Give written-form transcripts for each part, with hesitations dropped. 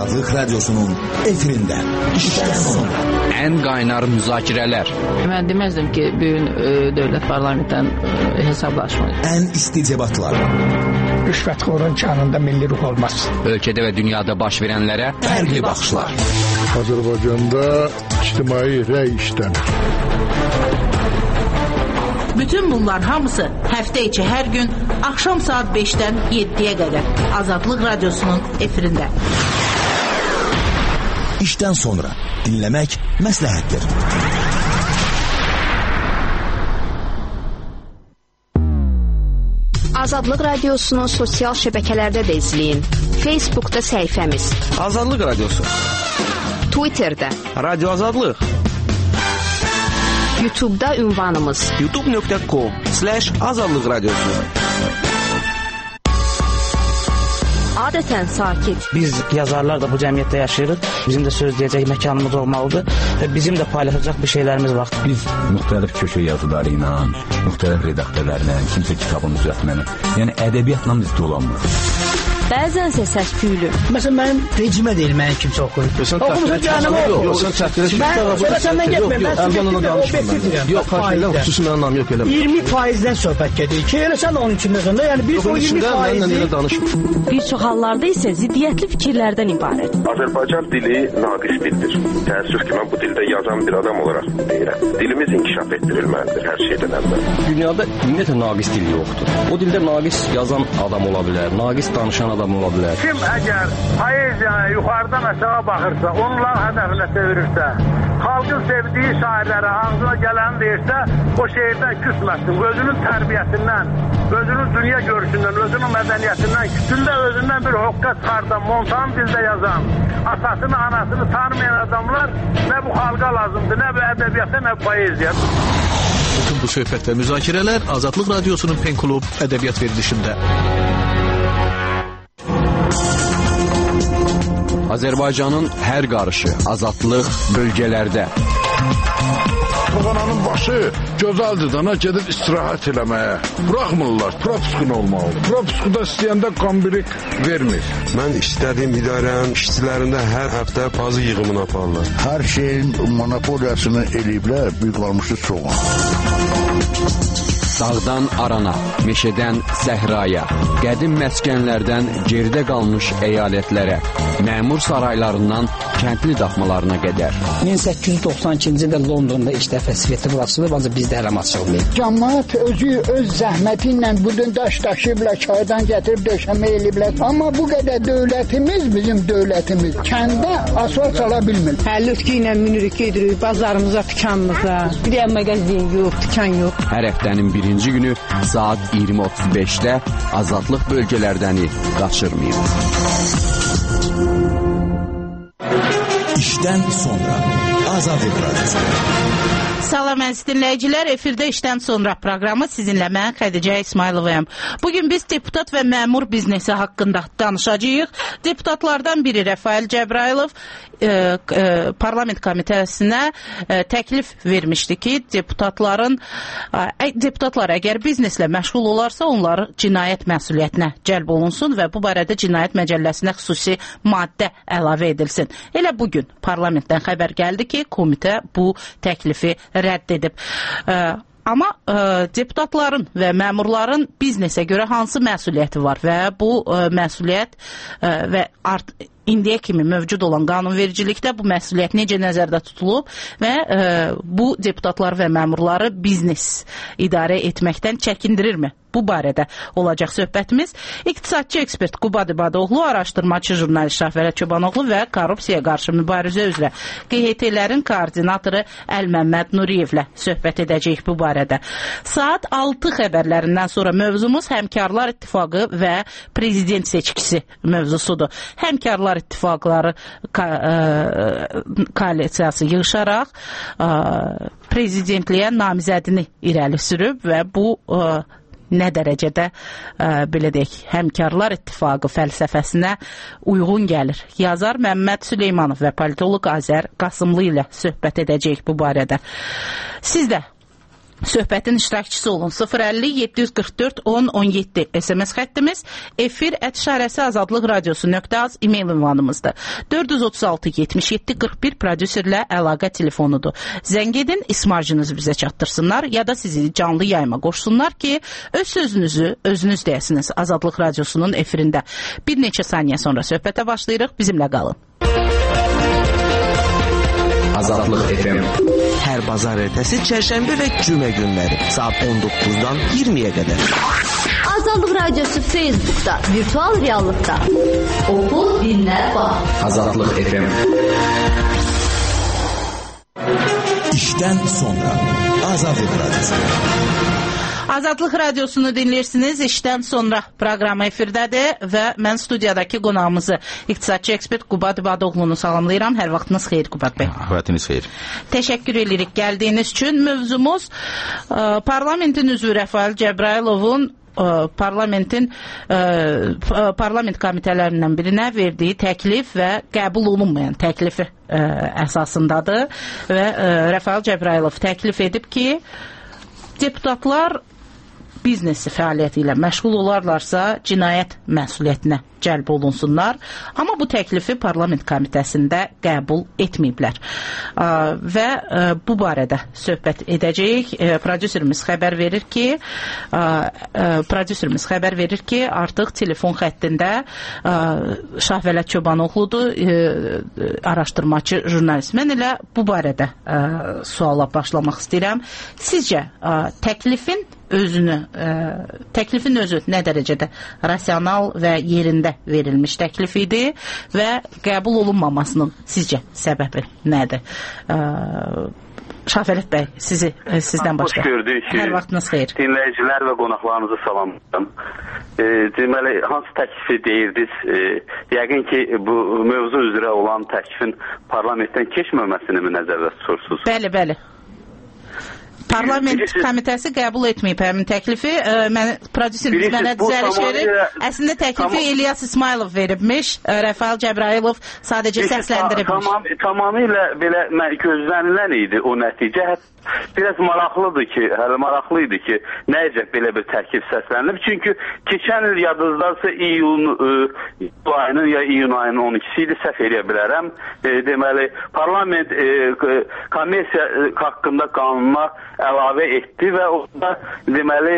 Azadlık Radyosu'nun efirinde. İşten sonra. En kaynar müzakireler. Ben demezdim ki bugün devlet parlamentten hesaplaşmayı. En isticebatlar. Rüşvetxorun canında milli ruh olmaz. Ülkede ve dünyada baş verenlere farklı bakışlar. Azərbaycanda ictimai rəy işlənir. Bütün bunlar hamısı həftə içi hər gün axşam saat 5'ten 7'ye kadar Azadlık Radyosu'nun efirinde. İşten sonra dinlemek məsləhətdir. Azadlık Radyosu'nu sosial şəbəkələrdə də izləyin. Facebook'ta səhifəmiz Azadlık Radyosu, Twitter'da Radyo Azadlık, YouTube'da ünvanımız youtube.com/Azadlık Radyosu. Adətən sakit. Biz yazarlar da bu cəmiyyətdə yaşayırıq. Bizim də söz deyəcək məkanımız olmalıdır və bizim də paylaşacaq bir şeylərimiz var. Biz müxtəlif köşə yazıları ilə, müxtəlif redaktörlərlə, kimsə kitabın düzəltməni, yəni ədəbiyyatla biz dolanmırıq. Bəzənsə səs-küylü. Məsələn, mənim rejimə deyil, mənim kimsə oxuyur. Oxumusun canım oxuyur. Yox, sən çəkdirək. Mən səndən getməyim. Mən yanına danışmıram. Yox, xahiş xüsusi mənim nam yox elə. 20%-dən söhbət gedir ki, elə sən onun içindəsən də, yəni bir o 20%. Bir çox hallarda isə ziddiyyətli fikirlərdən ibarət. Azərbaycan dili naqis dildir. Təəssüf ki, mən bu dildə yazan bir adam olaraq deyirəm. Dilimiz inkişaf etdirilməlidir hər şeydən əvvəl. Dünyada ümumiyyətlə naqis dil yoxdur. O dildə naqis yazan adam ola bilər, naqis danışan adam ola bilər. Kim əgər poeziyaya yuxarıdan aşağı baxırsa, onlar hədəfinə çevirirsə, xalqın sevdiyi şairlərə ağzına gələni deyirsə, o şehirdən küsməsin. Özünün tərbiyəsindən, özünün dünya görüşündən, özünün mədəniyyətindən, kütündə özündən bir hoqqa çıxardan, montan dildə yazan, atasını, anasını tanımayan adamlar nə bu xalqa lazımdır, nə bu ədəbiyyata, nə bu poeziya. Bütün bu söhbət və müzakirələr Azadlıq Radyosu'nun Pen Klub ədəbiyyat verilişində. Azərbaycanın hər qarışı, azadlıq bölgələrdə. Toğananın başı gözəldir dana gedib istirahət eləməyə. Buraxmırlar, propiskun olmalıdır. Propiskuda istəyəndə qambirik vermir. Mən istədiyim idarənin işçilərində hər həftə pazı yığımını aparırlar. Hər şeyin monopoliyasını eləyiblər, bir qalmışı soğan. Dağdan arana, meşədən səhraya, qədim məskənlərdən geridə qalmış əyalətlərə, məmur saraylarından kəndli daxmalarına qədər. 1892-ci ildə Londonda ilk dəfə Sveti açılıb, ancaq bizdə hələm açılmayıb. Cəmaət özü öz zəhməti ilə budun daş daşıyıblar, çaydan gətirib döşəmə eləyiblər. Amma bu qədər dövlətimiz, bizim dövlətimiz kəndə asfalt sala bilmir. Həllütkü ilə minirik, gedirik bazarımıza, dükanımıza. Bir də mağazin yox, dükan yox. Hər həftənin birinci günü saat 20:35-də azadlıq bölgələrdəni qaçırmayın. İşten sonra Azadlık Radyosu. Salam əziz dinləyicilər, efirdə işdən sonra proqramı sizinlə mən Xədicə İsmayılovayam. Bugün biz deputat və məmur biznesi haqqında danışacağıq. Deputatlardan biri Rəfail Cəbrayılov parlament komitəsinə təklif vermişdi ki, deputatlar əgər bizneslə məşğul olarsa, onları cinayət məsuliyyətinə cəlb olunsun və bu barədə cinayət məcəlləsinə xüsusi maddə əlavə edilsin. Elə bugün parlamentdən xəbər gəldi ki, komitə bu təklifi rədd edib. Amma deputatların və məmurların biznesə görə hansı məsuliyyəti var və bu məsuliyyət və indiyə kimi mövcud olan qanunvericilikdə bu məsuliyyət necə nəzərdə tutulub və bu deputatlar və məmurları biznes idarə etməkdən çəkindirirmi? Bu barədə olacaq söhbətimiz. İqtisadçı ekspert Qubad İbadoğlu, araşdırmacı jurnalist Şahvərət Çobanoğlu və korrupsiyaya qarşı mübarizə üzrə QHT-lərin koordinatoru Əlməmməd Nuriyevlə söhbət edəcəyik bu barədə. Saat 6 xəbərlərindən sonra mövzumuz Həmkarlar İttifaqı və prezident seçkisi mövzusudur. Həmkarlar İttifaqları koalisiyası yığışaraq prezidentliyə namizədini irəli sürüb və bu nə dərəcədə belə deyək, Həmkarlar İttifaqı fəlsəfəsinə uyğun gəlir. Yazar Məmməd Süleymanov və politoloq Azər Qasımlı ilə söhbət edəcəyik bu barədə. Siz də söhbətin iştirakçısı olun. 050-744-10-17 SMS xəttimiz, efir@azadlıqradiosu.az e-mail ünvanımızdır. 436-77-41 prodüserlə əlaqə telefonudur. Zəng edin, ismarcınızı bizə çatdırsınlar ya da sizi canlı yayıma qoşsunlar ki, öz sözünüzü özünüz deyəsiniz Azadlıq Radiosunun efirində. Bir neçə saniyə sonra söhbətə başlayırıq, bizimlə qalın. Azadlıq FM. Hər bazar ertəsi, çərşənbə və cümə günləri saat 19-dan 20-yə qədər. Azadlıq Radiosu Facebookda, virtual reallıqda. Oxu, dinlə, bax. Azadlıq FM. İşdən sonra Azadlıq Radiosu. Azadlıq Radiosunu dinləyirsiniz. İşdən sonra proqramı efirdədir və mən studiyadakı qonağımızı iqtisadçı ekspert Qubad İbadoğlu'nu salamlayıram. Hər vaxtınız xeyir Qubad bəy. Vaxtınız xeyir. Təşəkkür edirik gəldiyiniz üçün. Mövzumuz parlamentin üzvü Rəfail Cəbrayılovun parlament komitələrindən birinə verdiyi təklif və qəbul olunmayan təklifi əsasındadır və Rəfail Cəbrayılov təklif edib ki, deputatlar biznesi fəaliyyəti ilə məşğul olarlarsa cinayət məsuliyyətinə cəlb olunsunlar. Amma bu təklifi parlament komitəsində qəbul etməyiblər. Və bu barədə söhbət edəcəyik. Prodüserimiz xəbər verir ki, artıq telefon xəttində Şahvələt Çobanoğludur, araşdırmacı jurnalist. Mən elə bu barədə suala başlamaq istəyirəm. Sizcə təklifin özü nə dərəcədə rasional və yerində verilmiş təklif idi və qəbul olunmamasının sizcə səbəbi nədir? Şahvələt bəy, sizdən başlayaq. Hoş gördük. Hər vaxtınız xeyir. Dinləyicilər və qonaqlarınızı salamlayıram. Deməli, hansı təklifi deyirdiniz? Yəqin ki, bu mövzu üzrə olan təklifin parlamentdən keçməməsini mi nəzərdə tutursunuz? Bəli. Parlament komitəsi qəbul etməyib həmin təklifi. Prodüserimiz mənə düzəliş verir. Əslində təklifi İlyas İsmailov veribmiş. Rəfail Cəbrayılov sadəcə səsləndiribmiş. Tamamilə belə gözlənilən idi o nəticə. Biraz maraqlı idi ki, nəyəcək belə bir təklif səslənilib. Çünki keçən il yadınızdarsa iyun ayının 12-si idi, səhv eləyə bilərəm. Deməli, parlament kommersiya haqqında qanuna əlavə etdi və orada deməli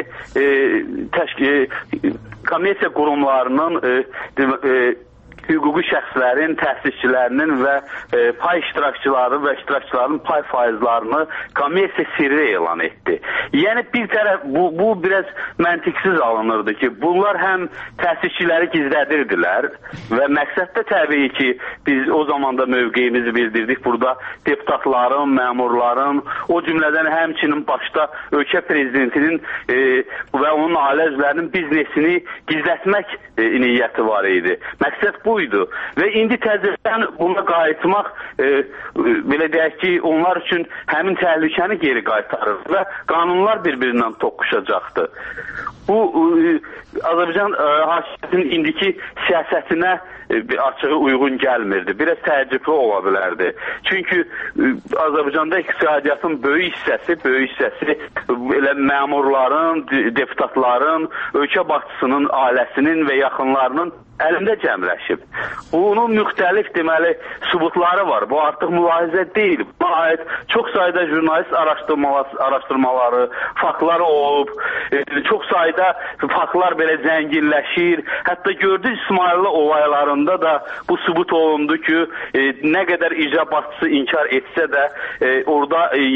kommersiya qurumlarının hüquqi şəxslərin, təsisçilərinin və pay iştirakçıların pay faizlarını kommersiya sirri elan etdi. Yəni bir tərəf bu biraz məntiqsiz alınırdı ki, bunlar həm təsisçiləri gizlədirdilər və məqsəd də təbii ki, biz o zaman da mövqeyimizi bildirdik. Burada deputatların, məmurların, o cümlədən həmçinin başda ölkə prezidentinin və onun ailə üzvlərinin biznesini gizlətmək niyyəti var idi. Məqsəd buydu və indi təzədən buna qayıtmaq belə deyək ki, onlar üçün həmin təhlükəni geri qaytarır və qanunlar bir-birindən toqquşacaqdı. Bu Azərbaycan hakimiyyətinin indiki siyasətinə açığı uyğun gəlmirdi. Biraz təəccüblü ola bilərdi. Çünki Azərbaycanda iqtisadiyyatın böyük hissəsi elə məmurların, deputatların, ölkə başçısının, ailəsinin və yaxınlarının əlində cəmləşib. Bunun müxtəlif deməli sübutları var. Bu artıq mülahizə deyil. Buna aid çox sayda jurnalist araşdırmaları, faktları olub. Çox sayda faktlar belə zənginləşir. Hətta gördük İsmailli olaylarında da bu sübut olundu ki, nə qədər icra başçısı inkar etsə də orada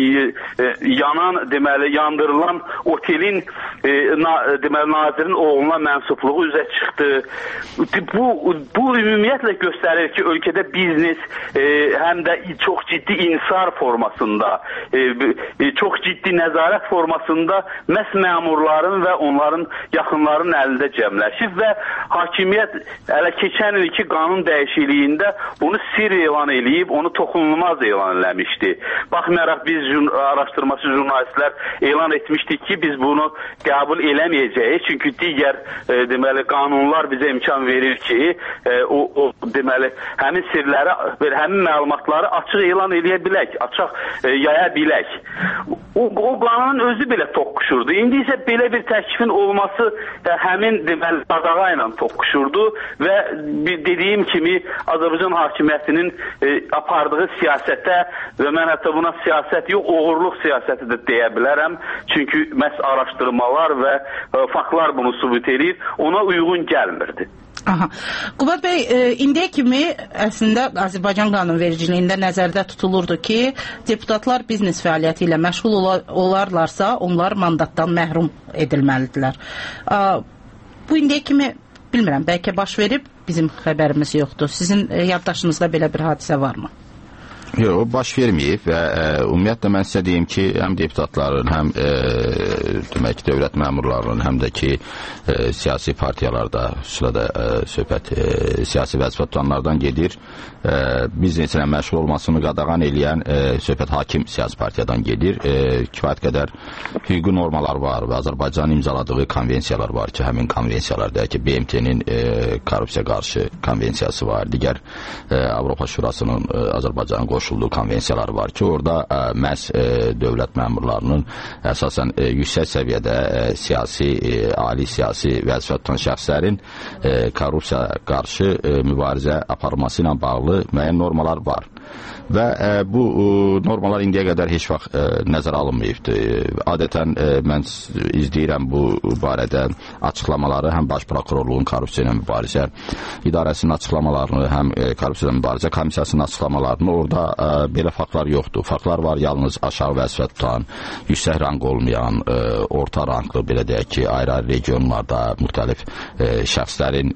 yandırılan otelin deməli nazirin oğluna mənsubluğu üzə çıxdı. Bu ümumiyyətlə göstərir ki, ölkədə biznes həm də çox ciddi insar formasında, çox ciddi nəzarət formasında məhz məmurların və onların yaxınlarının əlində cəmləşib və hakimiyyət hələ keçən ilki qanun dəyişikliyində bunu sir elan eləyib, onu toxunulmaz elan eləmişdi. Baxmayaraq biz araşdırmacı jurnalistlər elan etmişdik ki, biz bunu qəbul eləməyəcəyik, çünki digər deməli qanunlar bizə imkan verir verir ki, o deməli, həmin sirləri, həmin məlumatları açıq elan eləyə bilək, açıq yaya bilək. O qanunun özü belə toqquşurdu. İndi isə belə bir təklifin olması həmin deməli qadağa ilə toqquşurdu və dediyim kimi Azərbaycan hakimiyyətinin apardığı siyasətə və mən hətta buna siyasət yox, oğurluq siyasəti də deyə bilərəm. Çünki məhz araşdırmalar və faktlar bunu sübut edir, ona uyğun gəlmirdi. Aha. Qubad bəy, indiyə kimi əslində Azərbaycan qanunvericiliyində nəzərdə tutulurdu ki, deputatlar biznes fəaliyyəti ilə məşğul olarlarsa, onlar mandatdan məhrum edilməlidirlər. Bu indiyə kimi, bilmirəm, bəlkə baş verib, bizim xəbərimiz yoxdur. Sizin yaddaşınızda belə bir hadisə varmı? Yox, o baş verməyib və ümumiyyətlə mən sizə deyim ki, həm deputatların, həm demək ki, dövlət məmurlarının, həm də ki, siyasi partiyalarda, sırada söhbət siyasi vəzifə tutanlardan gedir. Bizneslə məşğul olmasını qadağan eləyən söhbət hakim siyasi partiyadan gedir. Kifayət qədər hüquqi normalar var və Azərbaycanın imzaladığı konvensiyalar var ki, həmin konvensiyalarda ki, BMT-nin korrupsiya qarşı konvensiyası var, digər Avropa Şurasının Azərbaycanın qoşulduğu konvensiyalar var ki, orada məhz dövlət məmurlarının əsasən yüksək səviyyədə siyasi, ali siyasi vəzifə tutan şəxslərin korrupsiya qarşı mübarizə aparması ilə bağlı müəyyən normalar var. Və bu normalar indiyə qədər heç vaxt nəzərə alınmayıbdır. Adətən mən izləyirəm bu barədə açıqlamaları, həm Baş Prokurorluğun korrupsiya ilə mübarizə idarəsinin açıqlamalarını, həm korrupsiya ilə mübarizə komissiyasının açıqlamalarını, orada belə faktlar yoxdur. Faktlar var yalnız aşağı vəzifə tutan, yüksək rang olmayan, orta ranglı, belə deyək ki, ayrı-ayrı regionlarda müxtəlif şəxslərin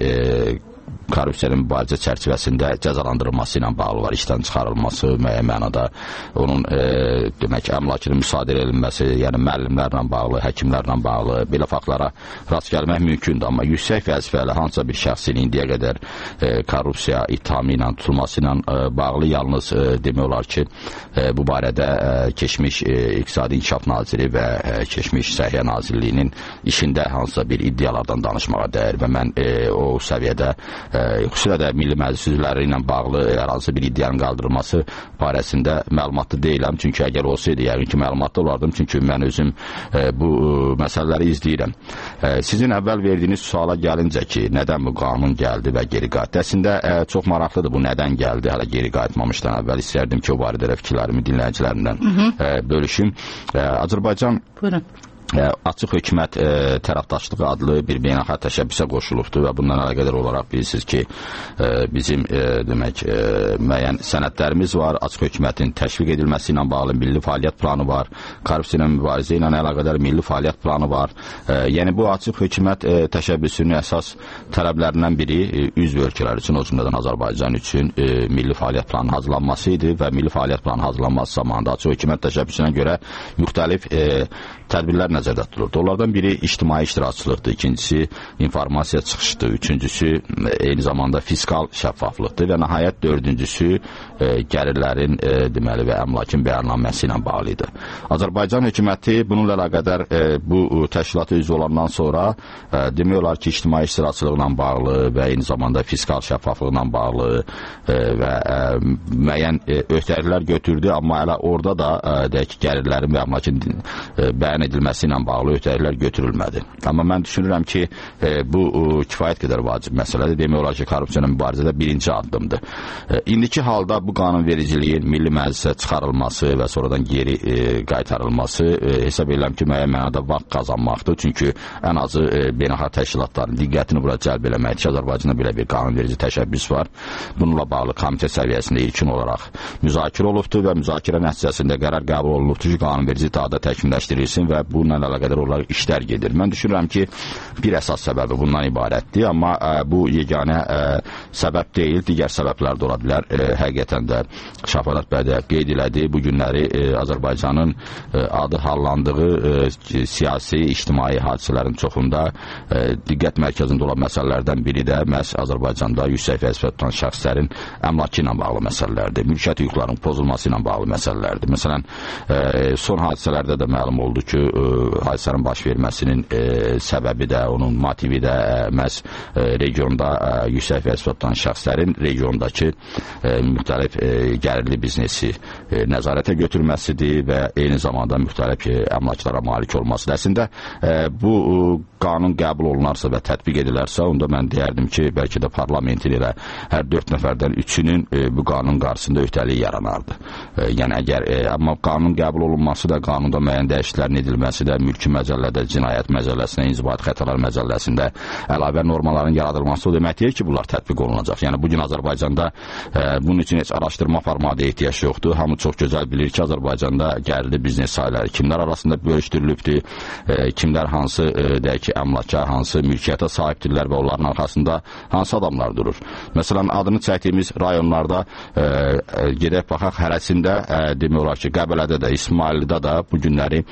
korrupsiya mübarizə çərçivəsində cəzalandırılması ilə bağlı var, işdən çıxarılması, müəyyən mənada onun demək ki, əmlakının müsadirə edilməsi, yəni müəllimlərlə bağlı, həkimlərlə bağlı belə faktlara rast gəlmək mümkündür, amma yüksək vəzifəli hansısa bir şəxsin indiyə qədər korrupsiya ittihamı ilə tutulması ilə bağlı yalnız demək olar ki, bu barədə keçmiş İqtisadi İnkişaf Naziri və keçmiş Səhiyyə Nazirliyinin işində hansısa bir iddialardan danışmağa dəyər və mən o səviyyədə xüsusilə də Milli Məclis üzvləri ilə bağlı hər hansı bir iddianın qaldırılması barəsində məlumatlı deyiləm. Çünki əgər olsaydı, yəqin ki, məlumatlı olardım. Çünki mən özüm bu məsələləri izləyirəm. Sizin əvvəl verdiyiniz suala gəlincə ki, nədən bu qanun gəldi və geri qayıtdı? Əslində çox maraqlıdır bu nədən gəldi, hələ geri qayıtmamışdan əvvəl istərdim ki, o barədə fikirlərimi dinləyicilərimdən bölüşüm. Azərbaycan Açıq Hökumət Tərəfdaşlığı adlı bir beynəlxalq təşəbbüsə qoşulubdur və bundan əlaqədar olaraq bilirsiniz ki, bizim demək müəyyən sənədlərimiz var. Açıq Hökumətin təşviq edilməsi ilə bağlı milli fəaliyyət planı var. Korrupsiya ilə mübarizə ilə əlaqədar milli fəaliyyət planı var. Yəni bu Açıq Hökumət təşəbbüsünün əsas tələblərindən biri üzv ölkələr üçün, o cümlədən Azərbaycan üçün milli fəaliyyət planı hazırlanması idi və milli fəaliyyət planı hazırlanması zamanında Açıq Hökumət təşəbbüsünə görə müxtəlif tədbirlər nəzərdə tutulurdu. Onlardan biri ictimai iştirakçılıqdır, ikincisi informasiya çıxışıdır, üçüncüsü eyni zamanda fiskal şəffaflıqdır və nəhayət dördüncüsü gəlirlərin deməli və əmlakın bəyannaməsi ilə bağlı idi. Azərbaycan hökuməti bununla əlaqədar bu təşkilata üzv olandan sonra demək olar ki, ictimai iştirakçılıqla bağlı və eyni zamanda fiskal şəffaflıqla bağlı və müəyyən öhdəliklər götürdü, amma hələ orada da deyək ki, gəlirlərin və əmlakın bəyan edilməsi ilə bağlı öhdəliklər götürülmədi. Amma mən düşünürəm ki, bu kifayət qədər vacib məsələdir. Demək olar ki, korrupsiya ilə mübarizədə birinci addımdır. İndiki halda bu qanunvericiliyin Milli Məclisə çıxarılması və sonradan geri qaytarılması hesab edirəm ki, müəyyən mənada vaxt qazanmaqdır. Çünki ən azı beynəlxalq təşkilatların diqqətini bura cəlb eləməkdir ki, Azərbaycanda belə bir qanunverici təşəbbüs var. Bununla bağlı komitə səviyyəsində ilkin olaraq müzakirə olubdur və müzakirə nəticəsində qərar qəbul olunubdur ki, qanunverici daha təkmilləşdirilsin və bununla əlaqədar olaraq işlər gedir. Mən düşünürəm ki, bir əsas səbəbi bundan ibarətdir, amma bu yeganə səbəb deyil, digər səbəblər də ola bilər. Həqiqətən də Şafarat bəy də qeyd elədi, bu günləri Azərbaycanın adı hallandığı siyasi, ictimai hadisələrin çoxunda diqqət mərkəzində olan məsələlərdən biri də məhz Azərbaycanda yüksək vəzifə tutan şəxslərin əmlakı ilə bağlı məsələlərdir, mülkiyyət hüquqlarının pozulması ilə bağlı məsələlərdir. Məsələn, son hadisələrdə də məlum oldu ki, hadisələrin baş verməsinin səbəbi də, onun motivi də məhz regionda yüksək vəzifə tutan şəxslərin regiondakı müxtəlif gəlirli biznesi nəzarətə götürməsidir və eyni zamanda müxtəlif əmlaklara malik olmasıdır. Əslində, bu qanun qəbul olunarsa və tətbiq edilərsə, onda mən deyərdim ki, bəlkə də parlamentin elə hər 4 nəfərdən 3-ünün bu qanun qarşısında öhdəliyi yaranardı. Yəni, əgər, amma qanun qəbul olunması da, qanunda müəyyən dəyişikliklərin edilməsi də, mülki məcəllədə, cinayət məcəlləsinə, inzibati xətalar məcəlləsində əlavə normaların yaradılması o demək deyil ki, bunlar tətbiq olunacaq. Yəni, bugün Azərbaycanda bunun üçün heç araşdırma formatı ehtiyac yoxdur. Hamı çox gözəl bilir ki, Azərbaycanda gəlirli biznes sahələri kimlər arasında bölüşdürülübdür, kimlər hansı, deyək ki, əmlaka, hansı mülkiyyətə sahibdirlər və onların arxasında hansı adamlar durur. Məsələn, adını çəkdiyimiz rayonlarda gedək baxaq, hərəsində demək olar ki, Qəbələdə də, İsmaillidə də bu günləri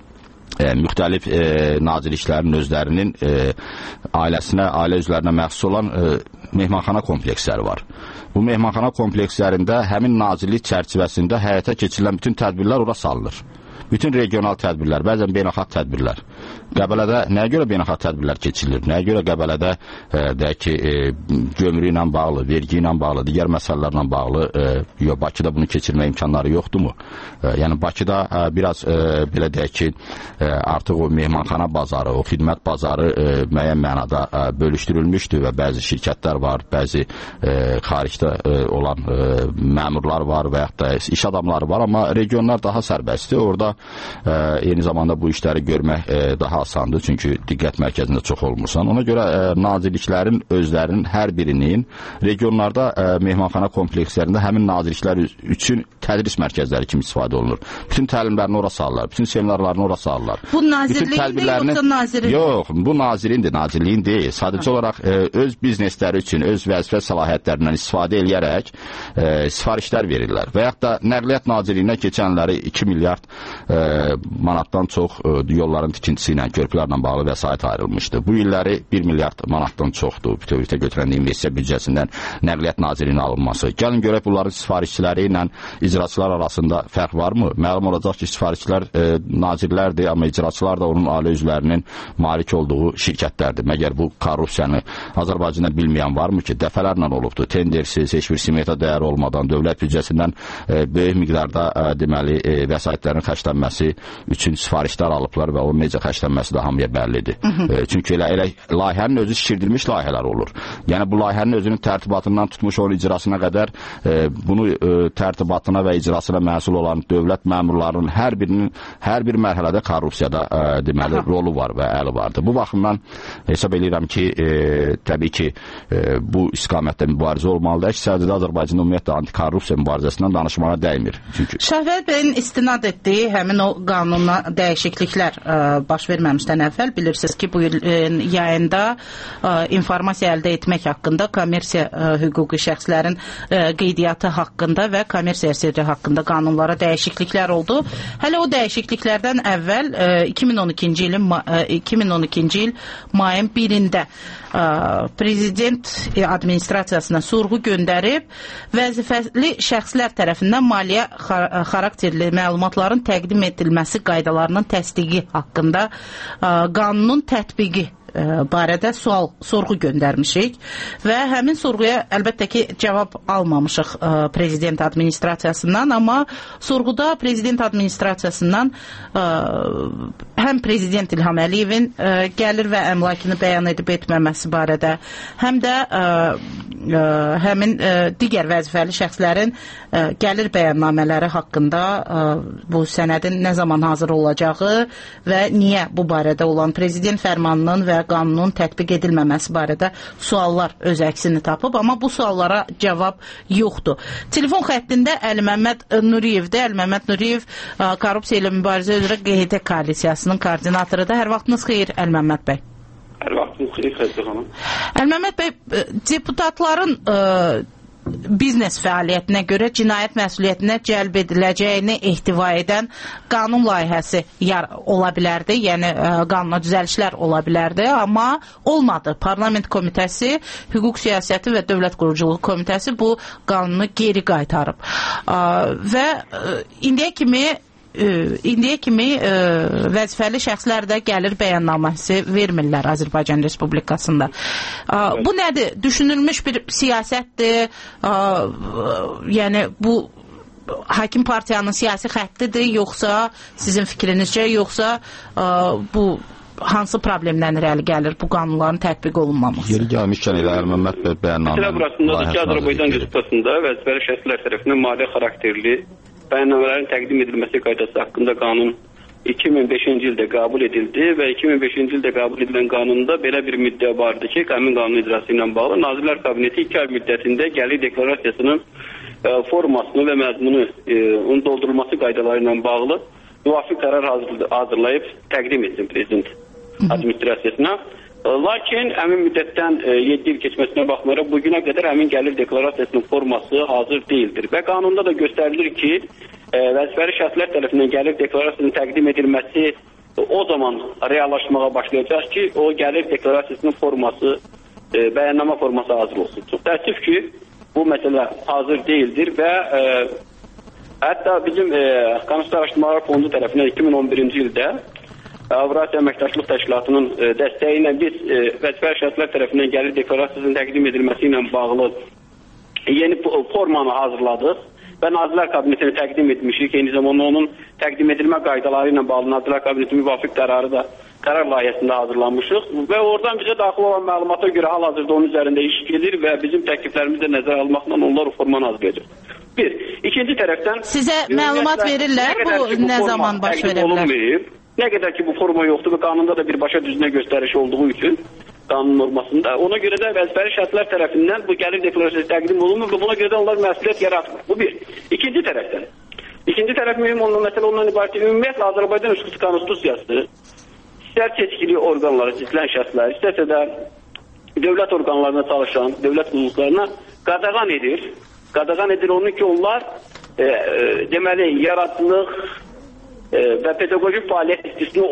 müxtəlif nazirliklərin özlərinin ailəsinə, ailə üzvlərinə məxsus olan mehmanxana kompleksləri var. Bu mehmanxana komplekslərində həmin nazirlik çərçivəsində həyata keçirilən bütün tədbirlər ora salınır. Bütün regional tədbirlər, bəzən beynəlxalq tədbirlər. Qəbələdə nəyə görə beynəlxalq tədbirlər keçirilir? Nəyə görə Qəbələdə deyək ki, gömrü ilə bağlı, vergi ilə bağlı, digər məsələlərlə bağlı Bakıda bunu keçirmə imkanları yoxdurmu? Yəni Bakıda biraz belə deyək ki, artıq o mehmanxana bazarı, o xidmət bazarı müəyyən mənada bölüşdürülmüşdür və bəzi şirkətlər var, bəzi xaricdə olan məmurlar var və yaxud da iş adamları var, amma regionlar daha sərbəstdir. Orada eyni zamanda bu işləri görmək daha asandır, çünki diqqət mərkəzində çox olmursan. Ona görə nazirliklərin özlərinin hər birinin regionlarda mehmanxana komplekslərində həmin nazirliklər üçün tədris mərkəzləri kimi istifadə olunur. Bütün təlimlərini ora salırlar, bütün seminarlarını ora salırlar. Bu nazirliyin yoxsa nazirin? Yox, bu nazirindir, nazirliyin deyil. Sadəcə olaraq öz biznesləri üçün, öz vəzifə səlahiyyətlərindən istifadə edərək sifarişlər verirlər. Və yaxud da Nəqliyyat Nazirliyinə keçənləri 2 milyard manatdan çox yolların tikintisi ilə, körpülərlə bağlı vəsait ayrılmışdı. Bu illəri 1 milyard manatdan çoxdur bütövlükdə götürən investisiya büdcəsindən Nəqliyyat Nazirliyinə alınması. Gəlin görək bunların sifarişçiləri ilə icraçılar arasında fərq varmı? Məlum olacaq ki, sifarişçilər nazirlərdir, amma icraçılar da onun ailə üzvlərinin malik olduğu şirkətlərdir. Məgər bu korrupsiyanı Azərbaycanda bilməyən varmı ki, dəfələrlə olubdur. Tendersiz, heç bir simeta dəyəri olmadan dövlət büdcəsindən böyük miqdarda deməli vəsaitlərin xərclənməsi üçün sifarişlər alıblar və onun necə xərclənməsi də hamıya bəllidir. Çünki elə layihənin özü şişirdilmiş layihələr olur. Yəni bu layihənin özünün tərtibatından tutmuş onun icrasına qədər bunu tərtibatına və icrasına məsul olan dövlət məmurlarının hər bir mərhələdə korrupsiyada deməli rolu var və əli vardır. Bu baxımdan hesab edirəm ki, təbii ki, bu istiqamətdə mübarizə olmalıdır. Əks təqdirdə Azərbaycanda ümumiyyətlə antikorrupsiya mübarizəsindən danışmağa dəymir. Şahvət bəyin istinad etdiyi həmin o qanuna dəyişikliklər baş verməmişdən əvvəl bilirsiniz ki, bu il yayında informasiya əldə etmək haqqında, kommersiya hüquqi şəxslərin qeydiyyatı haqqında və kommersiya sirri haqqında qanunlara dəyişikliklər oldu. Hələ o dəyişikliklərdən əvvəl 2012-ci il mayın 1-də prezident administrasiyasına sorğu göndərib vəzifəli şəxslər tərəfindən maliyyə xarakterli məlumatların təqdim edilməsi qaydalarının təsdiqi haqqında qanunun tətbiqi barədə sorğu göndərmişik və həmin sorğuya əlbəttə ki, cavab almamışıq prezident administrasiyasından, amma sorğuda prezident administrasiyasından həm prezident İlham Əliyevin gəlir və əmlakını bəyan edib etməməsi barədə, həm də həmin digər vəzifəli şəxslərin gəlir bəyannamələri haqqında bu sənədin nə zaman hazır olacağı və niyə bu barədə olan prezident fərmanının və qanunun tətbiq edilməməsi barədə suallar öz əksini tapıb, amma bu suallara cavab yoxdur. Telefon xəttində Əli Məmməd Nuriyevdir. Əli Məmməd Nuriyev korrupsiya ilə mübarizə üzrə QHT koalisiyasının koordinatorudur. Hər vaxtınız xeyir, Əli Məmməd bəy. Hər vaxtınız xeyir, Xəzər xanım. Əlməmmət bəy, deputatların biznes fəaliyyətinə görə cinayət məsuliyyətinə cəlb ediləcəyini ehtiva edən qanun layihəsi ola bilərdi, yəni qanuna düzəlişlər ola bilərdi, amma olmadı. Parlament komitəsi, hüquq siyasəti və dövlət quruculuğu komitəsi bu qanunu geri qaytarıb. Və indiyə kimi vəzifəli şəxslər də gəlir bəyannaməsi vermirlər Azərbaycan Respublikasında. Bu nədir? Düşünülmüş bir siyasətdir, yəni bu hakim partiyanın siyasi xəttidir, yoxsa sizin fikrinizcə, yoxsa bu hansı problemdən irəli gəlir bu qanunların tətbiq olunmaması? Yeri gəlmişkən elə Əlməmmət bəy bəyannamə məsələ burasındadır ki, Azərbaycan Respublikasında vəzifəli şəxslər tərəfindən maliyyə xarakterli bəyannamələrin təqdim edilməsi qaydası haqqında qanun 2005-ci ildə qəbul edildi və 2005-ci ildə qəbul edilən qanunda belə bir müddəa vardı ki, həmin qanun icrası ilə bağlı Nazirlər Kabineti 2 ay müddətində gəlir deklarasiyasının formasını və məzmunu onun doldurulması qaydaları ilə bağlı müvafiq qərar hazırlayıb təqdim etsin prezident administrasiyasına. Lakin həmin müddətdən 7 il keçməsinə baxmayaraq bugünə qədər həmin gəlir deklarasiyasının forması hazır deyildir. Və qanunda da göstərilir ki, vəzifəli şəxslər tərəfindən gəlir deklarasiyasının təqdim edilməsi o zaman reallaşmağa başlayacaq ki, o gəlir deklarasiyasının forması, bəyannamə forması hazır olsun. Çox təəssüf ki, bu məsələ hazır deyildir və hətta bizim Qanun Araşdırmaları Fondu tərəfindən 2011-ci ildə Avrasiya Əməkdaşlıq Təşkilatının dəstəyi ilə biz vəzifəli şəxslər tərəfindən gəlir deklarasiyasının təqdim edilməsi ilə bağlı yeni formanı hazırladıq və Nazirlər Kabinetinə təqdim etmişik. Eyni zamanda onun təqdim edilmə qaydaları ilə bağlı Nazirlər Kabinetinin müvafiq qərarı da qərar layihəsində hazırlanmışıq və oradan bizə daxil olan məlumata görə hal-hazırda onun üzərində iş gedir və bizim təkliflərimizi də nəzərə almaqla onlar o formanı hazırlayacaq. Bir. İkinci tərəfdən sizə məlumat verirlər, bu nə zaman baş verə bilər? Nə qədər ki bu forma yoxdur və qanunda da birbaşa düzünə göstəriş olduğu üçün qanun normasında, ona görə də vəzifəli şəxslər tərəfindən bu gəlir deklarasiyası təqdim olunmur və buna görə də onlar məsuliyyət yaratmır. Bu bir. İkinci tərəf mühüm olan məsələ ondan ibarət ümumiyyətlə Azərbaycan Respublikası Konstitusiyası istər seçkili orqanları, seçilən şəxslər, istərsə də dövlət orqanlarına çalışan, dövlət qulluqlarına qadağan edir onu ki, onlar deməli, yaradıcılıq və pedaqoji fəaliyyət istisna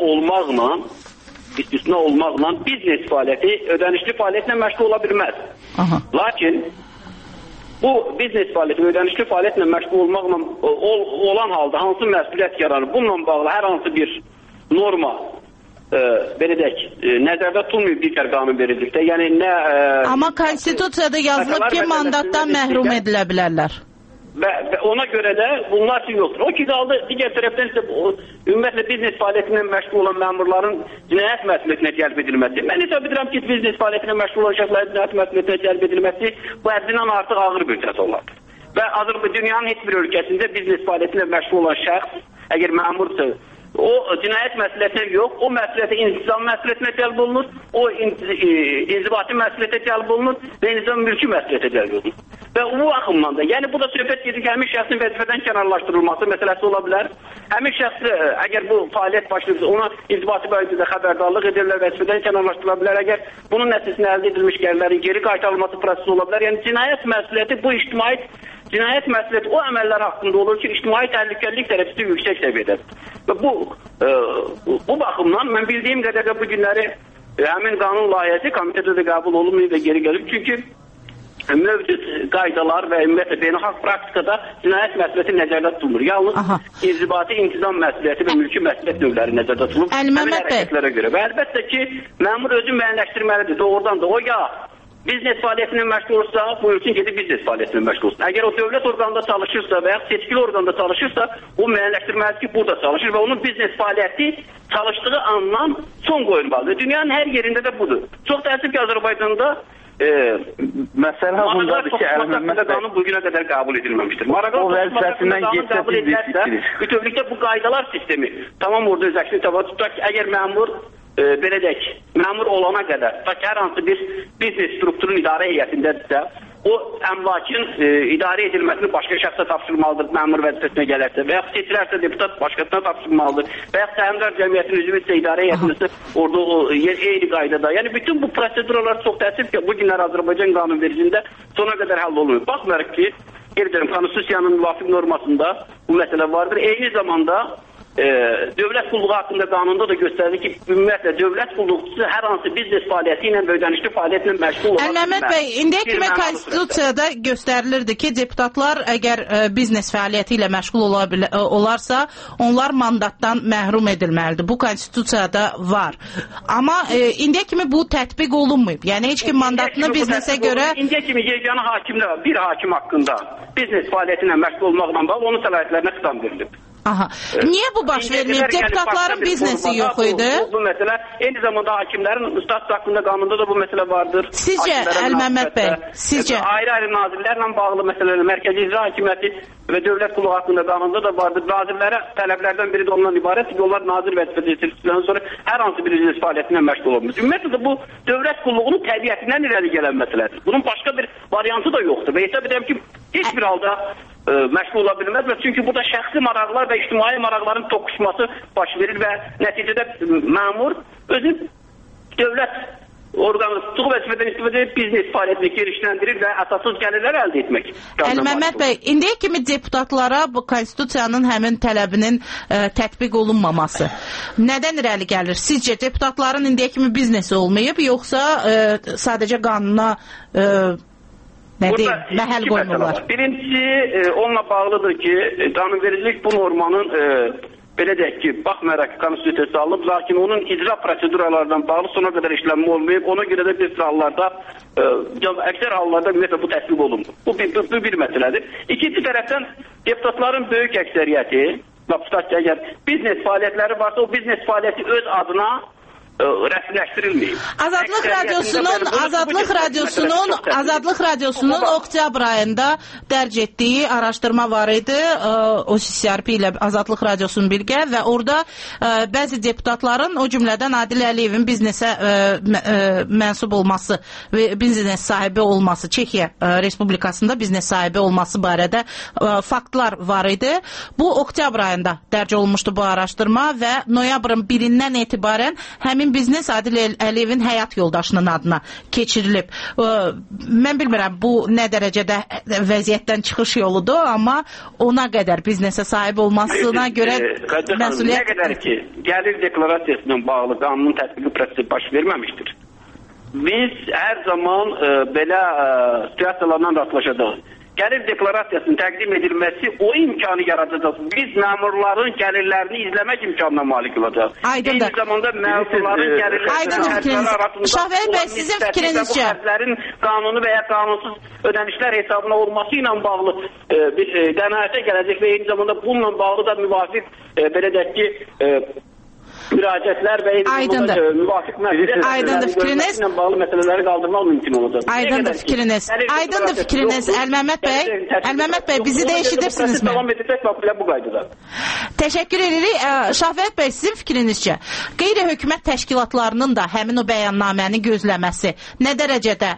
olmaqla biznes fəaliyyəti, ödənişli fəaliyyətlə məşğul ola bilməz. Lakin bu biznes fəaliyyəti, ödənişli fəaliyyətlə məşğul olmaqla olan halda hansı məsuliyyət yaranır? Bununla bağlı hər hansı bir norma belə deyək, nəzərdə tutulmayıb digər qanun verildikdə, yəni nə... Amma konstitusiyada yazılıb ki, mandatdan məhrum edilə bilərlər. Və ona görə də bunlar üçün yoxdur. O ki, qaldı digər tərəfdən isə ümumiyyətlə biznes fəaliyyətindən məşğul olan məmurların cinayət məsuliyyətinə cəlb edilməsi. Mən hesab edirəm ki, biznes fəaliyyətindən məşğul olan şəxslərin cinayət məsuliyyətinə cəlb edilməsi bu həddindən artıq ağır bir cəza olardır. Və dünyanın heç bir ölkəsində biznes fəaliyyətindən məşğul olan şəxs, əgər məmursa, o cinayət məsuliyyətinə yox, o məsuliyyətə intizam məsuliyyətinə cəlb olunur, o inzibati məsuliyyətə cəlb olunur və intizam mülki məsuliyyətə cəlb olunur. Və bu baxımdan da, yəni bu da söhbət gedir ki, həmin şəxsin vəzifədən kənarlaşdırılması məsələsi ola bilər. Həmin şəxs, əgər bu fəaliyyət başlayırsa, ona inzibati vəzifədə xəbərdarlıq edirlər, vəzifədən kənarlaşdırıla bilər. Əgər bunun nəticəsində əldə edilmiş gəlirlərin geri qaytarılması prosesi ola bilər. Yəni cinayət məsuliyyəti bu cinayət məsuliyyəti o əməllər haqqında olur ki, ictimai təhlükəlilik dərəcəsi yüksək səviyyədədir. Və bu baxımdan mən bildiyim qədər də bu günləri həmin qanun layihəsi komitədə də qəbul olunmayıb və geri gəlib. Çünki mövcud qaydalar və ümumiyyətlə beynəlxalq praktikada cinayət məsuliyyəti nəzərdə tutulmur. Yalnız inzibati intizam məsuliyyəti və mülki məsuliyyət növləri nəzərdə tutulur həmin hərəkətlərə görə. Və əlbəttə ki, məmur özü müəyyənləşdirməlidir. Doğrudan da o ya biznes fəaliyyətinə məşğul olursa, buyursun gedib biznes fəaliyyətinə məşğul olsun. Əgər o dövlət orqanında çalışırsa və ya seçkili orqanda çalışırsa, o müəyyənləşdirməlidir ki, burada çalışır və onun biznes fəaliyyəti çalışdığı andan son qoyulmalıdır. Dünyanın hər yerində də budur. Çox təəssüf ki, Azərbaycanda məsələ bundadır ki, qanun bugünə qədər qəbul edilməmişdir. O vəzifəsindən getsə bütövlükdə bu qaydalar sistemi tamam orada öz əksini tutaq ki, əgər məmur belə deyək, məmur olana qədər, ta ki, hər hansı bir biznes strukturun idarə heyətindədirsə, o əmlakın idarə edilməsini başqa şəxsə tapşırmalıdır, məmur vəzifəsinə gələrsə və yaxud seçilərsə deputat başqasına tapşırmalıdır və yaxud səhmdar cəmiyyətin üzvüsə idarə heyətindəsə orada o eyni qaydada. Yəni bütün bu proseduralar çox təəssüf ki, bu günlər Azərbaycan qanunvericiliyində sona qədər həll olunur. Baxmayaraq ki, konstitusiyanın müvafiq normasında bu məsələ vardır. Eyni zamanda dövlət qulluğu haqqında qanunda da göstərilir ki, ümumiyyətlə dövlət qulluqçusu hər hansı biznes fəaliyyəti ilə və ödənişli fəaliyyətlə məşğul olar. Məhəmməd bəy, indiyə kimi konstitusiyada göstərilirdi ki, deputatlar əgər biznes fəaliyyəti ilə məşğul olarsa, onlar mandatdan məhrum edilməlidir. Bu konstitusiyada var. Amma indiyə kimi bu tətbiq olunmayıb. Yəni heç kim mandatını biznesə görə... İndiyə kimi yeganə hakimdə bir hakim haqqında biznes fəaliyyəti ilə məşğul olmaqla bağlı onun səlahiyyətlərinə xitam verilib. Aha. Niyə bu baş verilməyib? Deputatların biznesi yox idi. Bu məsələ eyni zamanda hakimlərin statüsü haqqında qanunda da bu məsələ vardır. Sizcə Məhəmməd bəy, sizcə ayrı-ayrı nazirlərlə bağlı məsələlər, Mərkəzi İcra Hakimiyyəti və dövlət qulluğu haqqında qanunda da vardır. Nazirlərə tələblərdən biri də ondan ibarət ki, onlar nazir vəzifəsi seçildikdən sonra hər hansı bir biznes fəaliyyətindən məşğul olmur. Ümumiyyətlə bu dövlət qulluğunun təbiətindən irəli gələn məsələdir. Bunun başqa bir variantı da yoxdur. Və hesab edirəm ki, heç bir halda məşğul ola bilməz və çünki burada şəxsi maraqlar və ictimai maraqların toqquşması baş verir və nəticədə məmur özü dövlət orqanı tutduğu vəzifədən istifadə edib biznes fəaliyyətini genişləndirir və əsassız gəlirlər əldə etmək. Məhəmməd bəy, indiyə kimi deputatlara bu konstitusiyanın həmin tələbinin tətbiq olunmaması nədən irəli gəlir? Sizcə deputatların indiyə kimi biznesi olmayıb, yoxsa sadəcə qanuna məhəl qoymurlar? Birincisi, onunla bağlıdır ki, qanunvericilik bu normanın belə deyək ki, baxmayaraq ki, konstitusiyası alınıb, lakin onun icra proseduralarından bağlı sona qədər işlənmə olmayıb. Ona görə də bir hallarda, əksər hallarda ümumiyyətlə bu tətbiq olunmur. Bu bir məsələdir. İkinci tərəfdən deputatların böyük əksəriyyəti, əgər biznes fəaliyyətləri varsa, o biznes fəaliyyəti öz adına rəsmiləşdirilməyib. Azadlıq Radiosunun oktyabr ayında dərc etdiyi araşdırma var idi. O CRP ilə Azadlıq Radiosunun birgə və orada bəzi deputatların, o cümlədən Adil Əliyevin biznesə mənsub olması və biznes sahibi olması, Çekiya Respublikasında biznes sahibi olması barədə faktlar var idi. Bu oktyabr ayında dərc olmuşdu bu araşdırma və noyabrın 1-dən etibarən həmin biznes Adil Əliyevin həyat yoldaşının adına keçirilib. Mən bilmirəm, bu nə dərəcədə vəziyyətdən çıxış yoludur, amma ona qədər biznesə sahib olmasına görə məsuliyyət... Nə qədər ki, gəlir deklarasiyasından bağlı qanunun tətbiqi prosesi baş verməmişdir. Biz hər zaman belə situasiyalarla rastlaşacağıq. Gəlir deklarasiyasının təqdim edilməsi o imkanı yaradacaq. Biz məmurların gəlirlərini izləmək imkanına malik olacaq. Aydındır. Eyni zamanda məmurların gəlirlərini Şahvər bəy, sizin fikrinizcə? Qanunu və ya qanunsuz ödənişlər hesabına olması ilə bağlı bir qənaətə gələcək və eyni zamanda bununla bağlı da müvafiq, belə deyək ki, müraciətlər və müvafiq məsələlər ilə bağlı məsələləri qaldırmaq mümkün olacaq. Aydındır fikriniz. Əlməmməd bəy, bizi də eşidirsinizmi? Davam edəcək bu qaydada. Təşəkkür edirik. Şahvət bəy, sizin fikrinizcə qeyri-hökumət təşkilatlarının da həmin o bəyannaməni gözləməsi nə dərəcədə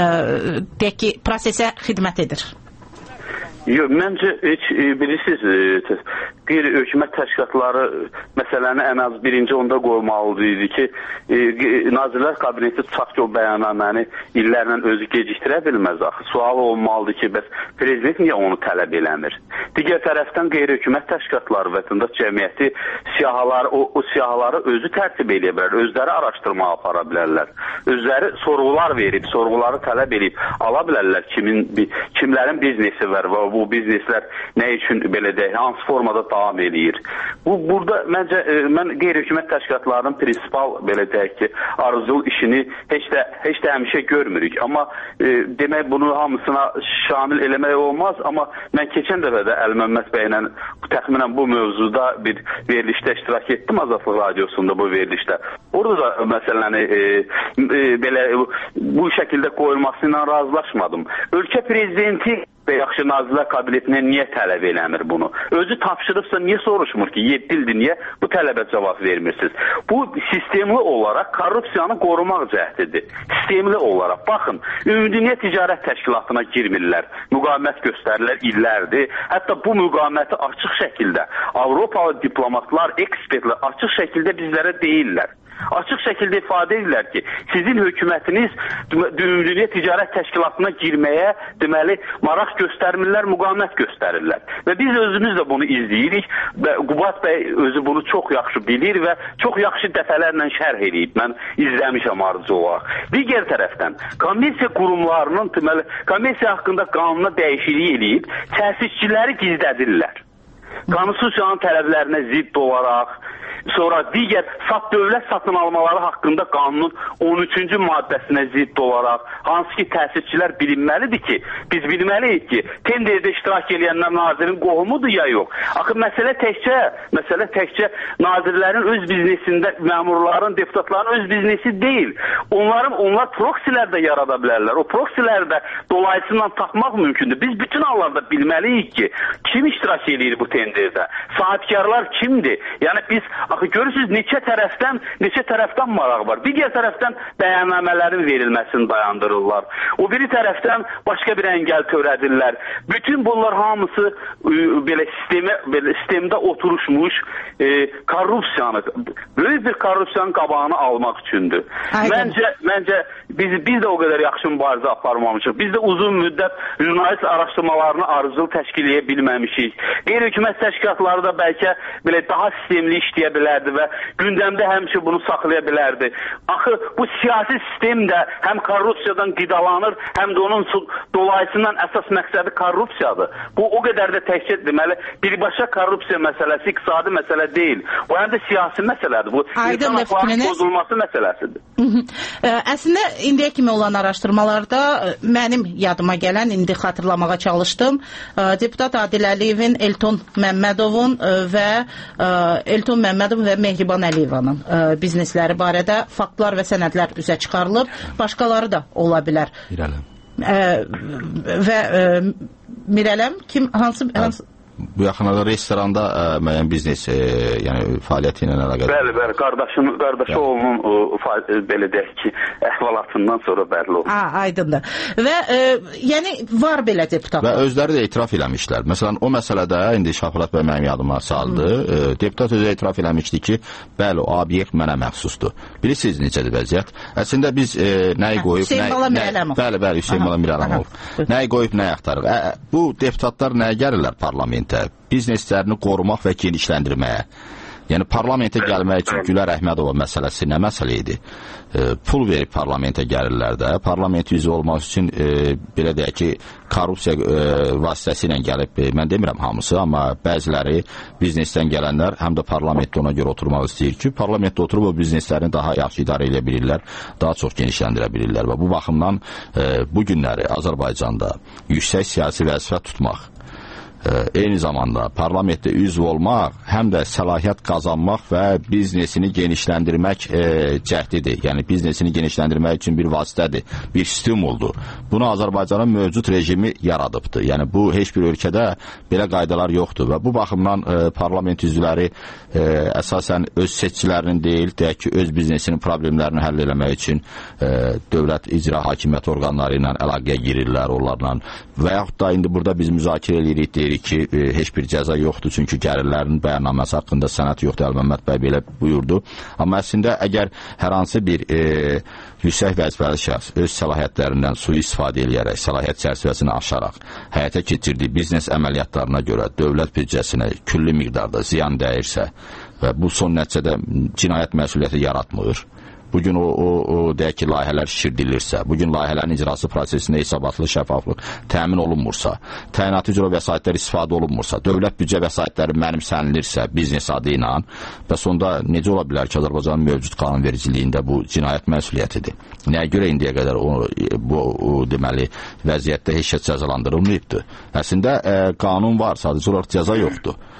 prosesə xidmət edir? Yox, məncə heç bilirsiniz, qeyri-hökumət təşkilatları məsələni ən az birinci onda qoymalıdır idi ki, Nazirlər Kabineti tutaq ki, o bəyannaməni illərlə özü gecikdirə bilməz. Axı, sual olmalıdır ki, bəs prezident niyə onu tələb eləmir? Digər tərəfdən qeyri-hökumət təşkilatları vətəndaş cəmiyyəti o siyahıları özü tərtib edə bilər, özləri araşdırma apara bilərlər, özləri sorğular verib, sorğuları tələb edib, ala bilərlər kimlərin biznesi var və bu bizneslər nə üçün belə deyək, hansı formada davam edir. Burada məncə mən qeyri-hökumət təşkilatlarının prinsipal belə deyək ki, arzul işini heç də həmişə görmürük. Amma demək bunu hamısına şamil eləmək olmaz. Amma mən keçən dəfə də Əlməmməd bəylə təxminən bu mövzuda bir verilişdə iştirak etdim Azadlıq Radiosunda bu verilişdə. Orada da məsələni belə bu şəkildə qoyulması ilə razılaşmadım. Ölkə prezidenti və yaxşı Nazirlər Kabinetindən niyə tələb eləmir bunu? Özü tapşırıbsa niyə soruşmur ki, 7 ildir niyə bu tələbə cavab vermirsiniz? Bu sistemli olaraq korrupsiyanı qorumaq cəhdidir. Sistemli olaraq. Baxın, Ümumdünya Ticarət Təşkilatına girmirlər, müqavimət göstərirlər illərdir. Hətta bu müqaviməti açıq şəkildə Avropalı diplomatlar, ekspertlər açıq şəkildə bizlərə deyirlər. Açıq şəkildə ifadə edirlər ki, sizin hökumətiniz Ümumdünya Ticarət Təşkilatına girməyə deməli maraq göstərmirlər, müqavimət göstərirlər. Və biz özümüz də bunu izləyirik və Qubat bəy özü bunu çox yaxşı bilir və çox yaxşı dəfələrlə şərh edib. Mən izləmişəm ardıcı olaraq. Digər tərəfdən komissiya qurumlarının deməli komissiya haqqında qanuna dəyişiklik edib təsisçiləri gizlədirlər. Konstitusiyanın tələblərinə zidd olaraq, sonra digər dövlət satın almaları haqqında qanunun 13-cü maddəsinə zidd olaraq, hansı ki təsisçilər bilinməlidir ki, biz bilməliyik ki, tenderdə iştirak edənlər nazirin qohumudur ya yox. Axı məsələ təkcə nazirlərin öz biznesində, məmurların, deputatların öz biznesi deyil. Onlar proksilər də yarada bilərlər. O proksilər də dolayısıyla tapmaq mümkündür. Biz bütün hallarda bilməliyik ki, kim iştirak edir bu tenderdə? Sahibkarlar kimdir? Yəni biz görürsünüz neçə tərəfdən maraq var. Digər tərəfdən bəyannamələrin verilməsini dayandırırlar. O biri tərəfdən başqa bir əngəl törədirlər. Bütün bunlar hamısı belə sistemdə oturuşmuş korrupsiyanı, böyük bir korrupsiyanın qabağını almaq üçündür. Məncə biz də o qədər yaxşı mübarizə aparmamışıq. Biz də uzun müddət jurnalist araşdırmalarını arzulı təşkil edə bilməmişik. Qeyri-hökumət təşkilatları da bəlkə belə daha sistemli işləyə bilərdi və gündəmdə həmişə bunu saxlaya bilərdi. Axı bu siyasi sistem də həm korrupsiyadan qidalanır, həm də onun dolayısından əsas məqsədi korrupsiyadır. Bu o qədər də təkcə deməli birbaşa korrupsiya məsələsi, iqtisadi məsələ deyil. Bu həm də siyasi məsələdir. Bu insan haqlarının pozulması məsələsidir. Əslində indiyə kimi olan araşdırmalarda mənim yadıma gələn, indi xatırlamağa çalışdım, deputat Adil Əliyevin, Elton Məmmədovun və Mehriban Əliyevanın biznesləri barədə faktlar və sənədlər üzə çıxarılıb. Başqaları da ola bilər. Və Mirələm hansı bu yaxınlarda restoranda müəyyən biznes, yəni fəaliyyəti ilə əlaqədar. Bəli, qardaşı oğlunun belə deyək ki, əhvalatından sonra bəlli oldu. Aydındır. Və yəni var belə deputatlar. Və özləri də etiraf eləmişlər. Məsələn, o məsələdə indi Şafirat bəy mənim yadıma saldı. Deputat özü etiraf eləmişdi ki, bəli, o obyekt mənə məxsusdur. Bilirsiniz necədir vəziyyət? Əslində biz nəyi qoyub, bəli, Hüseyn Bala Mirəlimov. Nəyi qoyub, nəyi axtarıq? Bu deputatlar nəyə gəlirlər parlamentə? Bizneslərini qorumaq və genişləndirməyə. Yəni parlamentə gəlmək üçün Gülər Əhmədova məsələsi nə məsələ idi? Pul verib parlamentə gəlirlər də. Parlament üzvü olmaq üçün belə deyək ki, korrupsiya vasitəsilə gəlib, mən demirəm hamısı, amma bəziləri biznesdən gələnlər həm də parlamentdə ona görə oturmaq istəyir ki, parlamentdə oturub o bizneslərini daha yaxşı idarə edə bilirlər, daha çox genişləndirə bilirlər və bu baxımdan bu günləri Azərbaycanda yüksək siyasi vəzifə tutmaq, eyni zamanda parlamentdə üzv olmaq, həm də səlahiyyət qazanmaq və biznesini genişləndirmək cəhdidir. Yəni biznesini genişləndirmək üçün bir vasitədir, bir stimuldur. Bunu Azərbaycanın mövcud rejimi yaradıbdır. Yəni bu heç bir ölkədə belə qaydalar yoxdur və bu baxımdan parlament üzvləri əsasən öz seçkilərinin deyil, deyək ki, öz biznesinin problemlərini həll eləmək üçün dövlət icra hakimiyyət orqanları ilə əlaqəyə girirlər onlarla və yaxud da indi burada biz müzakirə edirik, deyirik ki, heç bir cəza yoxdur, çünki gəlirlərin bəyannaməsi haqqında sənəd yoxdur, Əl-Məmməd bəy belə buyurdu. Amma əslində, əgər hər hansı bir yüksək vəzifəli şəxs öz səlahiyyətlərindən sui-istifadə edərək, səlahiyyət çərçivəsini aşaraq, həyata keçirdiyi biznes əməliyyatlarına görə dövlət büdcəsinə külli miqdarda ziyan dəyirsə və bu son nəticədə cinayət məsuliyyəti yaratmır, bugün o deyək ki, layihələr şişirdilirsə, bugün layihələrin icrası prosesində hesabatlıq, şəffaflıq təmin olunmursa, təyinatı icra vəsaitlər istifadə olunmursa, dövlət büdcə vəsaitləri mənimsənilirsə biznes adı ilə, və sonda necə ola bilər ki, Azərbaycanın mövcud qanunvericiliyində bu cinayət məsuliyyətidir? Nəyə görə indiyə qədər bu deməli vəziyyətdə heç kəs cəzalandırılmayıbdır? Əslində qanun var, sadəcə olaraq cəza yoxdur.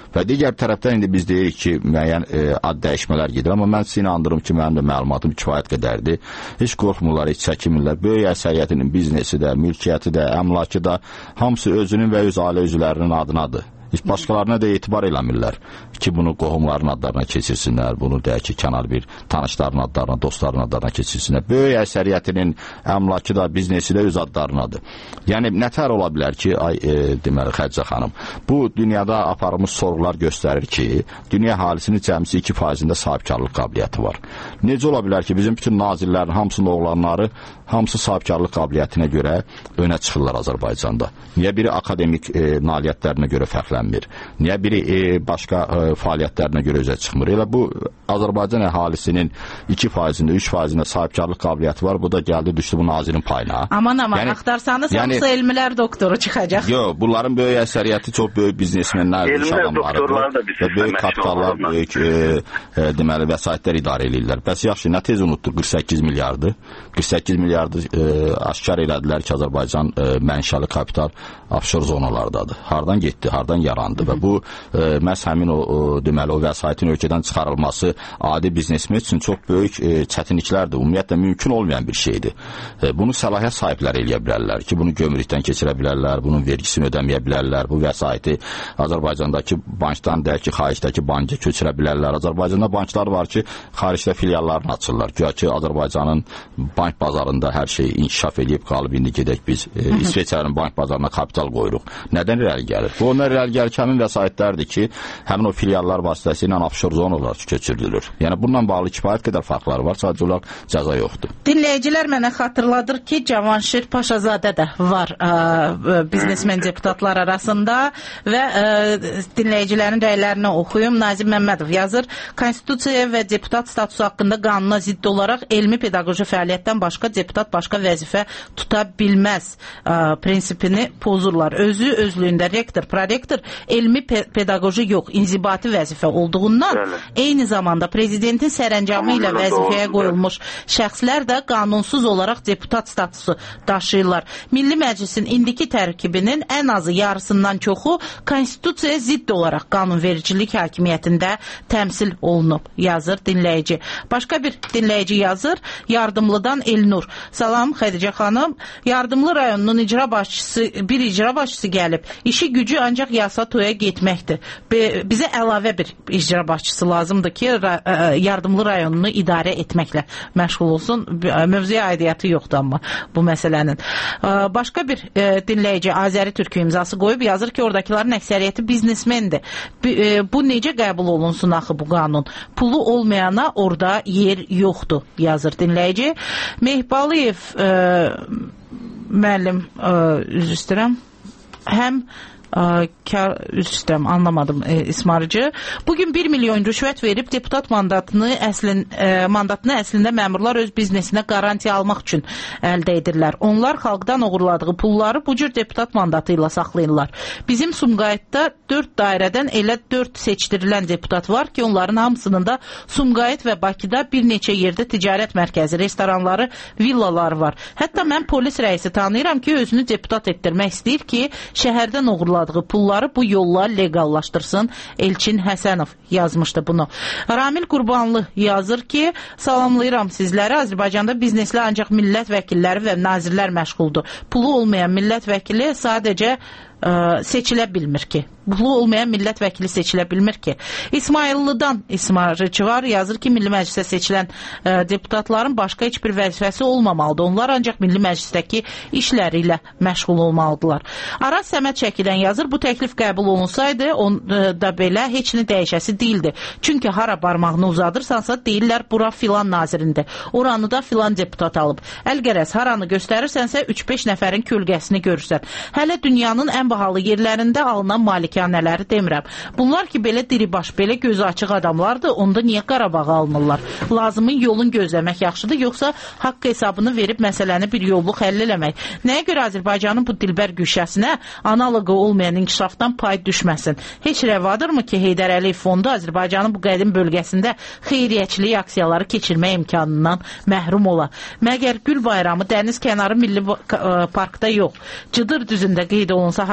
Və digər tərəfdən indi biz deyirik ki, müəyyən ad dəyişmələr gedir, amma mən sizə inandırım ki, mənim də məlumatım kifayət qədərdir. Heç qorxmurlar, heç çəkinmirlər. Böyük əksəriyyətinin biznesi də, mülkiyyəti də, əmlakı da hamısı özünün və öz ailə üzvlərinin adınadır. Heç başqalarına da etibar eləmirlər ki, bunu qohumların adlarına keçirsinlər, bunu deyək ki, kənar bir tanışların adlarına, dostların adlarına keçirsinlər. Böyük əksəriyyətinin əmlakı da, biznesi də öz adlarınadır. Yəni, nətər ola bilər ki, deməli, Xədicə xanım, bu dünyada aparılmış sorğular göstərir ki, dünya əhalisinin cəmsi 2%-də sahibkarlıq qabiliyyəti var. Necə ola bilər ki, bizim bütün nazirlərin hamısının oğlanları hamısı sahibkarlıq qabiliyyətinə görə önə çıxırlar Azərbaycanda? Niyə biri akademik nailiyyətlərinə görə fərqlənmir? Niyə biri başqa fəaliyyətlərinə görə üzə çıxmır? Elə bu Azərbaycan əhalisinin 2%-də, 3%-də sahibkarlıq qabiliyyəti var. Bu da gəldi, düşdü bu nazirin payına. Aman, axtarsanız hamısı elmlər doktoru çıxacaq. Yox, bunların böyük əksəriyyəti çox böyük biznesmenlər, iş adamlarıdır və böyük kapitallar, böyük deməli, vəsaitlər idarə edirlər. Bəs yaxşı, nə tez unutduq 48 milyardı? 48 milyardı aşkar elədilər ki, Azərbaycan mənşəli kapital offshore zonalardadır. Hardan getdi, hardan yarandı və bu məhz həmin o deməli o vəsaitin ölkədən çıxarılması adi biznesmen üçün çox böyük çətinliklərdir. Ümumiyyətlə mümkün olmayan bir şeydir. Bunu səlahiyyət sahibləri eləyə bilərlər ki, bunu gömrükdən keçirə bilərlər, bunun vergisini ödəməyə bilərlər, bu vəsaiti Azərbaycandakı bankdan deyək ki, xaricdəki banka köçürə bilərlər. Azərbaycanda banklar var ki, xaricdə filiallarını açırlar. Güya ki, Azərbaycanın bank bazarında hər şey inkişaf edib qalıb, indi gedək biz İsveçrənin bank bazarına kapital qoyuruq. Nədən irəli gəlir? Bu ondan irəli gəlir ki, həmin vəsaitlərdir ki, həmin o filiallar vasitəsilə offshore zonalar köçürülür. Yəni, bununla bağlı kifayət qədər farqları var, sadəcə olaraq cəza yoxdur. Dinləyicilər mənə xatırladır ki, Cavanşir Paşazadə də var biznesmen deputatlar arasında və dinləyicilərin rəylərini oxuyum. Nazim Məmmədov yazır, Konstitusiya və deputat statusu haqqında qanuna zidd olaraq elmi pedaqoji fəaliyyətdən başqa deputat başqa vəzifə tuta bilməz prinsipini pozurlar. Özü özlüyündə rektor, prorektor elmi pedaqoji yox, inzibati vəzifə olduğundan eyni zamanda prezidentin sərəncamı ilə vəzifəyə qoyulmuş şəxslər də qanunsuz olaraq deputat statusu daşıyırlar. Milli Məclisin indiki tərkibinin ən azı yarısından çoxu konstitusiyaya zidd olaraq qanunvericilik hakimiyyətində təmsil olunub, yazır dinləyici. Başqa bir dinləyici yazır, Yardımlıdan Elnur. Salam Xədicə xanım, Yardımlı rayonunun bir icra başçısı gəlib. İşi gücü ancaq Yasatoya getməkdir. Bizə əlavə bir icra başçısı lazımdır ki, Yardımlı rayonunu idarə etməklə məşğul olsun. Mövzuya aidiyyatı yoxdur amma bu məsələnin. Başqa bir dinləyici Azəri Türkü imzası qoyub, yazır ki, oradakıların əksəriyyəti biznesmendir. Bu necə qəbul olunsun axı bu qanun? Pulu olmayana orada yer yoxdur, yazır dinləyici. Mehbaliyev müəllim, üzr istəyirəm, həm anlamadım ismarıcı. Bugün 1 milyon rüşvət verib deputat mandatını əslində məmurlar öz biznesinə qarantiya almaq üçün əldə edirlər. Onlar xalqdan oğurladığı pulları bu cür deputat mandatı ilə saxlayırlar. Bizim Sumqayıtda 4 dairədən elə 4 seçdirilən deputat var ki, onların hamısının da Sumqayıt və Bakıda bir neçə yerdə ticarət mərkəzi, restoranları, villalar var. Hətta mən polis rəisi tanıyıram ki, özünü deputat etdirmək istəyir ki, şəhərdən oğurladığı pulları bu yolla legallaşdırsın. Elçin Həsənov yazmışdı bunu. Ramil Qurbanlı yazır ki, salamlayıram sizləri. Azərbaycanda bizneslə ancaq millət vəkilləri və nazirlər məşğuldur. Pulu olmayan millət vəkili sadəcə seçilə bilmir ki. Pulu olmayan millət vəkili seçilə bilmir ki. İsmaillıdan İsmarıcı var, yazır ki, Milli Məclisə seçilən deputatların başqa heç bir vəzifəsi olmamalıdır. Onlar ancaq Milli Məclisdəki işləri ilə məşğul olmalıdırlar. Araz Səməd Şəkildən yazır, bu təklif qəbul olunsaydı, da belə heç nə dəyişəsi deyildi. Çünki hara barmağını uzadırsansa, deyirlər, bura filan nazirindir. Oranı da filan deputat alıb. Əlgərəz, haranı göstərirsənsə, 3-5 nəfərin kölgəsini görürsən. Hələ dünyanın ən bahalı yerlərində alınan malikanələri demirəm. Bunlar ki, belə diribaş, belə gözü açıq adamlardır, onda niyə Qarabağı almırlar? Lazımın yolun gözləmək yaxşıdır, yoxsa haqq hesabını verib məsələni bir yolluq həll eləmək? Nəyə görə Azərbaycanın bu dilbər güşəsinə analoqu olmayan inkişafdan pay düşməsin? Heç rəvadırmı ki, Heydər Əliyev fondu Azərbaycanın bu qədim bölgəsində xeyriyyəçilik aksiyaları keçirmək imkanından məhrum ola? Məgər Gül bayramı dəniz kənarı milli parkda yox, Cıdır düzündə qeyd olunsa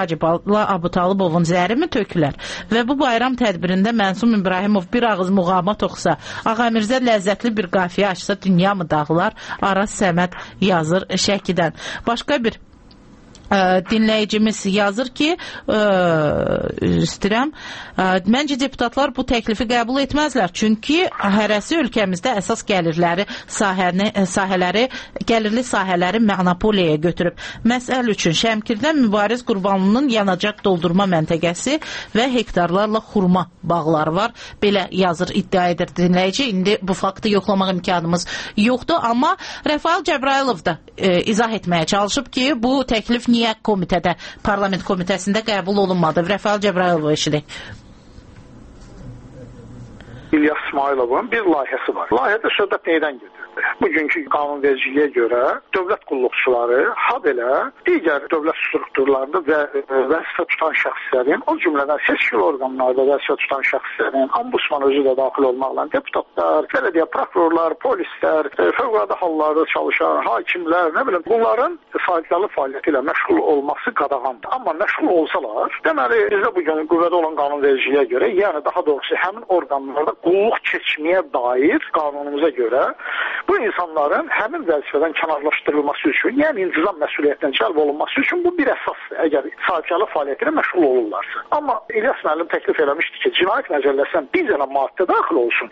Hacıbala Abutalibovun zərimi tökülər və bu bayram tədbirində Mənsum İbrahimov bir ağız muğamat oxusa, Ağamirzə ləzzətli bir qafiyə açsa dünya mı dağılar? Araz Səməd yazır Şəkidən. Başqa bir dinləyicimiz yazır ki, istəyirəm, məncə deputatlar bu təklifi qəbul etməzlər, çünki hərəsi ölkəmizdə əsas gəlirli sahələri monopoliyaya götürüb. Məsəl üçün Şəmkirdə Mübariz Qurbanlının yanacaq doldurma məntəqəsi və hektarlarla xurma bağları var. Belə yazır, iddia edir dinləyici. İndi bu faktı yoxlamaq imkanımız yoxdur, amma Rəfail Cəbrayılov da izah etməyə çalışıb ki, bu təklif niyə komitədə, parlament komitəsində qəbul olunmadı? Rəfail Cəbrayılov eşidik. İlyas İsmailovun bir layihəsi var. Layihədə söhbət neydən gedir? Bugünkü qanunvericiliyə görə dövlət qulluqçuları, habelə digər dövlət strukturlarında və vəzifə tutan şəxslərin, o cümlədən seçkili orqanlarda vəzifə tutan şəxslərin, ombudsman özü də daxil olmaqla, deputatlar, belediyə prokurorlar, polislər, fövqəladə hallarda çalışan hakimlər, nə bilim, bunların sahibkarlıq fəaliyyəti ilə məşğul olması qadağandır. Amma məşğul olsalar, deməli, bizdə bugün qüvvədə olan qanunvericiliyə görə, yəni daha doğrusu həmin orqanlarda qulluq keçməyə dair qanunumuza görə bu insanların həmin vəzifədən kənarlaşdırılması üçün, yəni intizam məsuliyyətindən cəlb olunması üçün bu bir əsasdır, əgər sahibkarlıq fəaliyyətinə məşğul olurlarsa. Amma İlyas müəllim təklif eləmişdi ki, cinayət məcəlləsindən bir dənə maddə daxil olsun,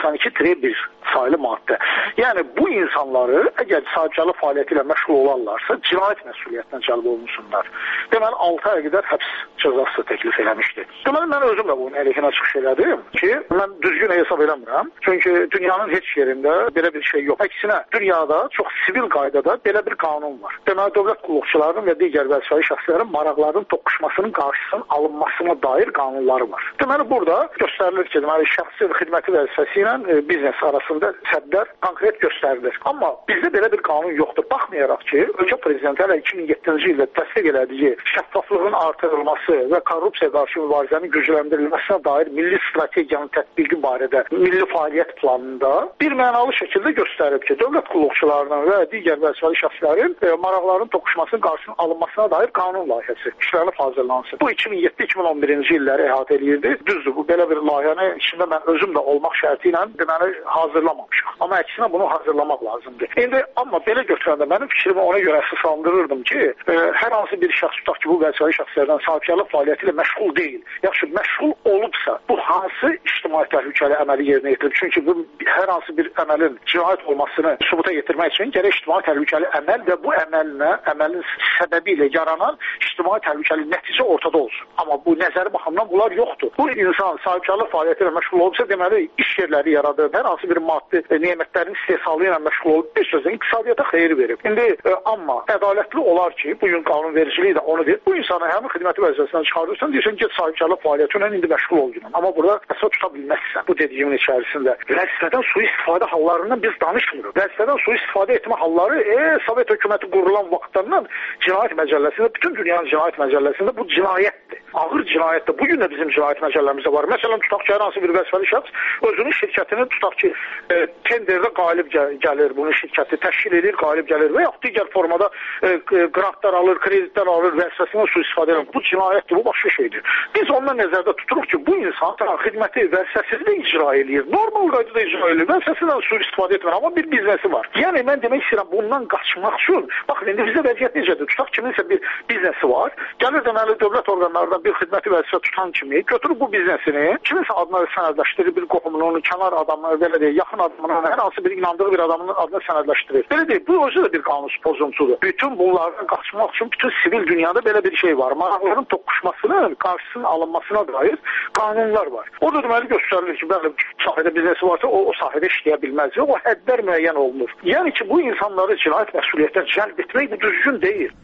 192-1 saylı maddə. Yəni bu insanları, əgər sahibkarlıq fəaliyyəti ilə məşğul olarlarsa, cinayət məsuliyyətindən cəlb olunsunlar. Deməli, 6 ay qədər həbs cəzası təklif eləmişdi. Deməli, mən özüm də bunun əleyhinə çıxış elədim ki, mən düzgün hesab eləmirəm. Çünki dünyanın heç yerində belə bir şey yox. Əksinə, dünyada çox sivil qaydada belə bir qanun var. Deməli, dövlət qulluqçularının və digər vəzifəli şəxslərin maraqlarının toqquşmasının qarşısının alınmasına dair qanunları var. Deməli, burada göstərilir ki, deməli, şəxsi xidməti vəzifəsi ilə biznes arasında sədlər konkret göstərilir. Amma bizdə belə bir qanun yoxdur. Baxmayaraq ki, ölkə prezidenti hələ 2007-ci ildə təsdiq elədiyi şəffaflığın artırılması və korrupsiya qarşı mübarizənin gücləndirilməsinə dair milli strategiyanın tətbiqi barədə milli fəaliyyət planında bir mənalı şəkildə göstərib ki, dövlət qulluqçularının və digər vəzifəli şəxslərin maraqlarının toqquşmasının qarşısının alınmasına dair qanun layihəsi işlənib hazırlansın. Bu 2007-2011-ci illəri əhatə eləyirdi. Düzdür, bu belə bir layihəni içində mən özüm də olmaq şərti ilə deməli hazırlamamışam. Amma əksinə bunu hazırlamaq lazımdır. İndi amma belə götürəndə mənim fikrimi ona görə əsaslandırırdım ki, hər hansı bir şəxs tutaq ki, bu vəzifəli şəxslərdən sahibkarlıq fəaliyyəti ilə məşğul deyil. Yaxşı, məşğul olubsa, bu hansı ictimai təhlükəli əməli yerinə yetirir? Çünki bu hər hansı bir əməlin cinayət olmasını sübuta yetirmək üçün gərək ictimai təhlükəli əməl və bu əməlin səbəbi ilə yaranan ictimai təhlükəli nəticə ortada olsun. Amma bu nəzəri baxımdan bunlar yoxdur. Bu insan sahibkarlıq fəaliyyəti ilə məşğul olubsa, deməli iş yerləri yaradır, hər hansı bir maddi nemətlərin istehsalı ilə məşğul olub, bir sözlə iqtisadiyyata xeyir verib. İndi amma ədalətli olar ki, bu gün qanunvericiliyi də onu deyir. Bu insanı həmin xidməti vəzifəsindən çıxardırsan, deyirsən ki, sahibkarlıq fəaliyyəti ilə indi məşğul ol. Amma burada əsas tuta bilməzsən bu dediyimin içərisində. Vəzifədən sui-istifadə hallarından biz danışmırıq. Vəzifədən sui-istifadə etmə halları Sovet hökuməti qurulan vaxtdan cinayət məcəlləsində, bütün dünyanın cinayət məcəlləsində bu cinayətdir. Ağır cinayətdir. Bugün də bizim cinayət məcəlləmizdə var. Məsələn, tutaq ki, hər hansı bir vəzifəli şəxs özünün şirkətini tutaq ki, tenderdə qalib gəlir, bunun şirkəti təşkil edir, qalib gəlir və yaxud digər formada qrantlar alır, kreditlər alır, vəzifəsindən sui-istifadə edir. Bu cinayətdir, bu başqa şeydir. Biz ondan nəzərdə tuturuq ki, bu insan xidməti vəzifəsini də icra edir, normal qaydada icra edir, vəzifəsindən sui-istifadə etmir, amma bir biznesi var. Yəni, mən demək istəyirəm, bundan qaçmaq üçün, baxın, indi bizdə vəziyyət necədir? Tutaq kiminsə bir biznesi var, gəlir deməli dövlət orqanlarından bir xidməti vəzifə tutan kimi, götürüb bu biznesini, kiminsə adına sənədləşdirir, bir qohumunun, kənar adamı, belə deyək, yaxın adamının, hər hansı bir inandığı bir adamın adına sənədləşdirir. Belə deyək, bu özü də bir qanun pozuntusudur. Bütün bunlardan qaçmaq üçün bütün sivil dünyada belə bir şey var. Maraqların toqquşmasının qarşısının alınmasına dair qanunlar var. O da deməli göstərilir ki, bəli, sahədə biznesi varsa, o sahədə işləyə bilməz. O hədlər müəyyən olunur. Yəni ki, bu insanları cinayət məsuliyyətdən cəlb etmək bu düzgün deyil.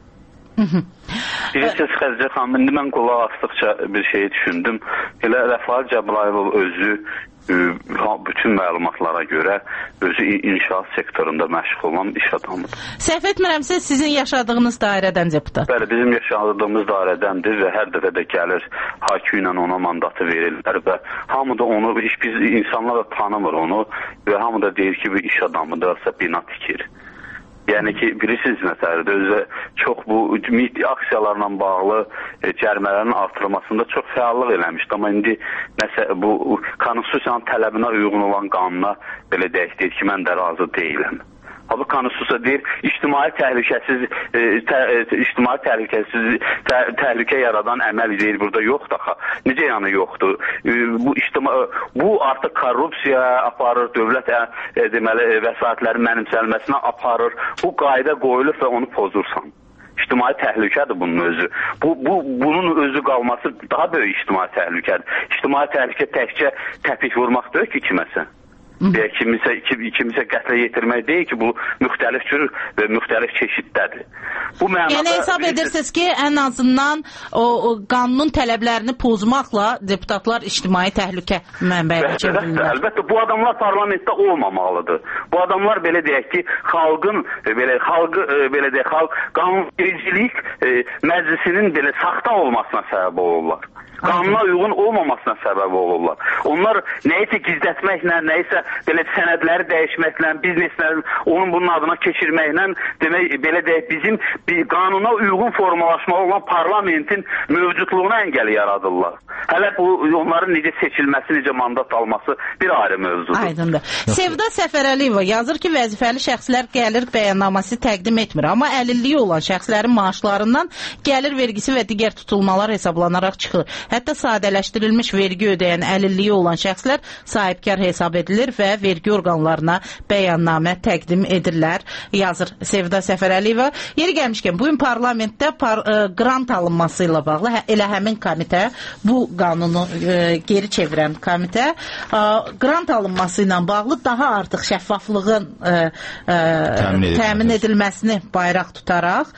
Bilirsiniz, Xədicə xanım, indi mən qulaq asdıqca bir şeyi düşündüm. Elə Rəfail Cəbrayılov özü bütün məlumatlara görə özü inşaat sektorunda məşğul olan iş adamıdır. Səhv etmirəmsə, sizin yaşadığınız dairədən deputat. Bəli, bizim yaşadığımız dairədəndir və hər dəfə də gəlir, hakim ilə ona mandatı verirlər və hamı da onu, biz insanlar da tanımır onu və hamı da deyir ki, bir iş adamıdırsa bina tikir. Yəni ki, bilirsiniz məsələdir, özü çox bu aksiyalarla bağlı cərimələrin artırılmasında çox fəallıq eləmişdi. Amma indi bu konstitusiyanın tələbinə uyğun olan qanuna belə deyək ki, mən də razı deyiləm. Bu konstitusiya deyir, ictimai təhlükə yaradan əməl deyir, burada yoxdur axı. Necə yəni yoxdur? Bu artıq korrupsiya aparır, dövlət deməli vəsaitlərin mənimsəlməsinə aparır. Bu qayda qoyulur və onu pozursan. İctimai təhlükədir bunun özü. Bunun özü qalması daha böyük ictimai təhlükədir. İctimai təhlükə təkcə təpik vurmaq deyil ki, kiməsə. Kimisə qətlə yetirmək deyil ki, bu müxtəlif cür və müxtəlif çeşiddədir. Yəni hesab edirsiniz ki, ən azından o qanunun tələblərini pozmaqla deputatlar ictimai təhlükə mənbəyinə çevrilirlər. Əlbəttə, bu adamlar parlamentdə olmamalıdır. Bu adamlar belə deyək ki, xalq qanunvericilik məclisinin belə saxta olmasına səbəb olurlar. Qanuna uyğun olmamasına səbəb olurlar. Onlar nəyisə gizlətməklə, nəyisə belə sənədləri dəyişməklə, bizneslərin onun bunun adına keçirməklə, demək belə deyək, bizim qanuna uyğun formalaşma olan parlamentin mövcudluğuna əngəl yaradırlar. Hələ bu onların necə seçilməsi, necə mandat alması bir ayrı mövzudur. Aydındır. Sevda Səfərəliyeva yazır ki, vəzifəli şəxslər gəlir bəyannaməsi təqdim etmir, amma əlilliyi olan şəxslərin maaşlarından gəlir vergisi və digər tutulmalar hesablanaraq çıxır. Hətta sadələşdirilmiş vergi ödəyən əlilliyi olan şəxslər sahibkar hesab edilir və vergi orqanlarına bəyannamə təqdim edirlər, yazır Sevda Səfərəliyeva. Yeri gəlmişkən, bugün parlamentdə qrant alınması ilə bağlı elə həmin komitə, bu qanunu geri çevirən komitə, qrant alınması ilə bağlı daha artıq şəffaflığın təmin edilməsini bayraq tutaraq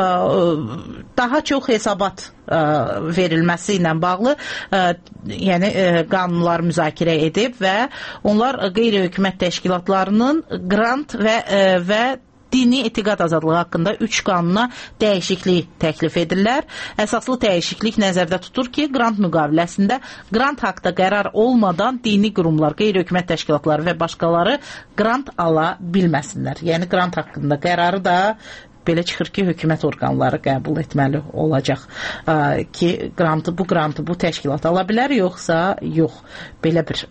daha çox hesabat verilməsi ilə bağlı yəni qanunlar müzakirə edib və onlar qeyri-hökumət təşkilatlarının qrant və dini etiqad azadlığı haqqında 3 qanuna dəyişiklik təklif edirlər. Əsaslı dəyişiklik nəzərdə tutur ki, qrant müqaviləsində qrant haqda qərar olmadan dini qurumlar, qeyri-hökumət təşkilatları və başqaları qrant ala bilməsinlər. Yəni qrant haqqında qərarı da belə çıxır ki, hökumət orqanları qəbul etməli olacaq ki, bu qrantı bu təşkilat ala bilər, yoxsa yox. Belə bir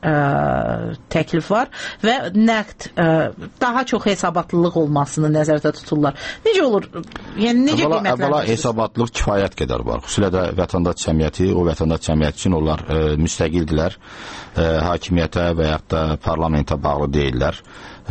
təklif var və nəqd daha çox hesabatlılıq olmasını nəzərdə tuturlar. Necə olur? Yəni necə qiymətləndirirsiniz? Əvvəla hesabatlılıq kifayət qədər var. Xüsusilə də vətəndaş cəmiyyəti, o vətəndaş cəmiyyəti üçün onlar müstəqildirlər. Hakimiyyətə və yaxud da parlamentə bağlı deyirlər.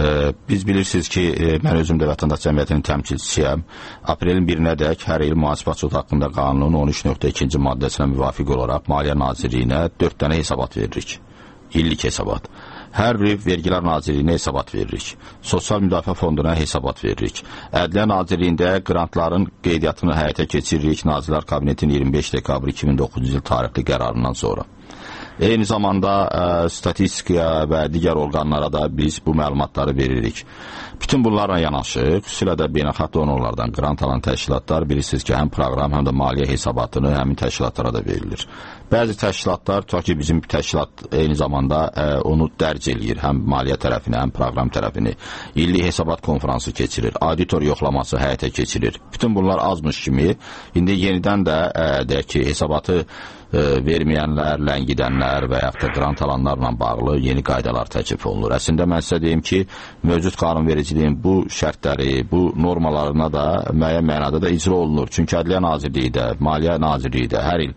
Biz bilirsiniz ki, mən özüm də vətəndaş cəmiyyətinin təmsilçisiyəm. Aprelin 1-nədək hər il mühasibatçılıq haqqında qanunun 13.2-ci maddəsinə müvafiq olaraq Maliyyə Nazirliyinə 4 dənə hesabat veririk. İllik hesabat. Hər bir Vergilər Nazirliyinə hesabat veririk. Sosial Müdafiə Fonduna hesabat veririk. Ədliyyə Nazirliyində qrantların qeydiyyatını həyata keçiririk Nazirlər Kabinetinin 25 dekabr 2009-cu il tarixli qərarından sonra. Eyni zamanda statistikaya və digər orqanlara da biz bu məlumatları veririk. Bütün bunlarla yanaşı, xüsusilə də beynəlxalq donorlardan qrant alan təşkilatlar bilirsiniz ki, həm proqram, həm də maliyyə hesabatını həmin təşkilatlara da verilir. Bəzi təşkilatlar, tutaq ki, bizim təşkilat eyni zamanda onu dərc eləyir, həm maliyyə tərəfini, həm proqram tərəfini. İllik hesabat konfransı keçirir, auditor yoxlaması həyata keçirir. Bütün bunlar azmış kimi, indi yenidən də deyək ki, hesabatı verməyənlər, ləngidənlər və yaxud da qrant alanlarla bağlı yeni qaydalar təklif olunur. Əslində mən sizə deyim ki, mövcud qanunvericiliyin bu şərtləri, bu normalarına da müəyyən mənada da icra olunur. Çünki Ədliyyə Nazirliyi də, Maliyyə Nazirliyi də hər il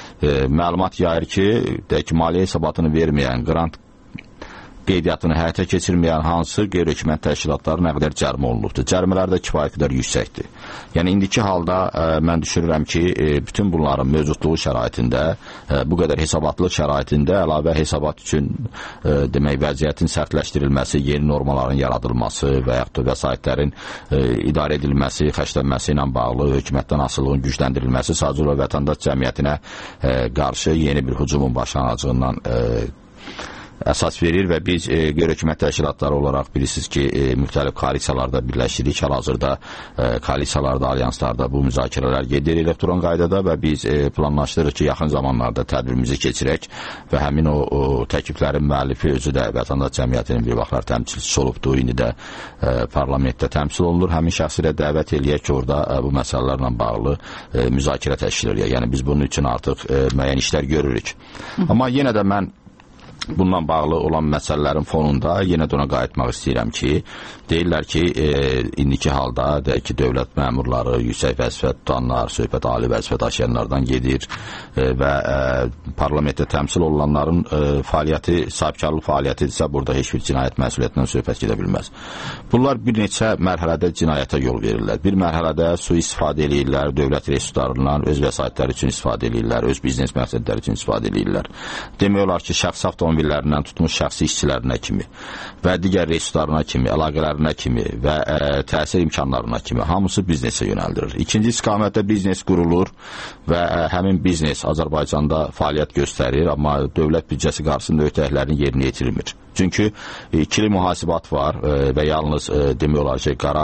məlumat yayır ki, maliyyə hesabatını verməyən, qrant qeydiyyatını həyata keçirməyən hansı qeyri-hökumət təşkilatları nə qədər cərimə olunubdur. Cərimələr də kifayət qədər yüksəkdir. Yəni indiki halda mən düşünürəm ki, bütün bunların mövcudluğu şəraitində, bu qədər hesabatlıq şəraitində əlavə hesabat üçün demək vəziyyətin sərtləşdirilməsi, yeni normaların yaradılması və yaxud da vəsaitlərin idarə edilməsi, xərclənməsi ilə bağlı hökumətdən asılılığın gücləndirilməsi sadəcə olaraq vətəndaş cəmiyyətinə qarşı yeni bir hücumun başlanacağından əsas verir və biz qeyri-hökumət təşkilatları olaraq bilirsiniz ki, müxtəlif koalisiyalarda birləşirik. Hal-hazırda koalisiyalarda, alyanslarda bu müzakirələr gedir elektron qaydada və biz planlaşdırırıq ki, yaxın zamanlarda tədbirimizi keçirək və həmin o təkliflərin müəllifi özü də vətəndaş cəmiyyətinin bir vaxtlar təmsilçisi olubdur, indi də parlamentdə təmsil olunur. Həmin şəxsi də dəvət eləyək ki, orada bu məsələlərlə bağlı müzakirə təşkil edək. Yəni biz bunun üçün artıq müəyyən işlər görürük. Amma yenə də mən bununla bağlı olan məsələlərin fonunda yenə də ona qayıtmaq istəyirəm ki, deyirlər ki, indiki halda deyək ki, dövlət məmurları, yüksək vəzifə tutanlar, söhbət ali vəzifə daşıyanlardan gedir və parlamentdə təmsil olunanların fəaliyyəti, sahibkarlıq fəaliyyətidirsə, burada heç bir cinayət məsuliyyətindən söhbət gedə bilməz. Bunlar bir neçə mərhələdə cinayətə yol verirlər. Bir mərhələdə sui-istifadə edirlər, dövlət resurslarından öz vəsaitləri üçün istifadə edirlər, öz biznes məqsədləri üçün istifadə edirlər. Demək olar ki, şəxsi avtomobillərindən tutmuş şəxsi işçilərinə kimi və digər resurslarına kimi, əlaqələrinə kimi və təsir imkanlarına kimi hamısı biznesə yönəldirir. İkinci istiqamətdə biznes qurulur və həmin biznes Azərbaycanda fəaliyyət göstərir, amma dövlət büdcəsi qarşısında öhdəliklərin yerinə yetirilmir. Çünki ikili mühasibat var və yalnız demək olar ki, qara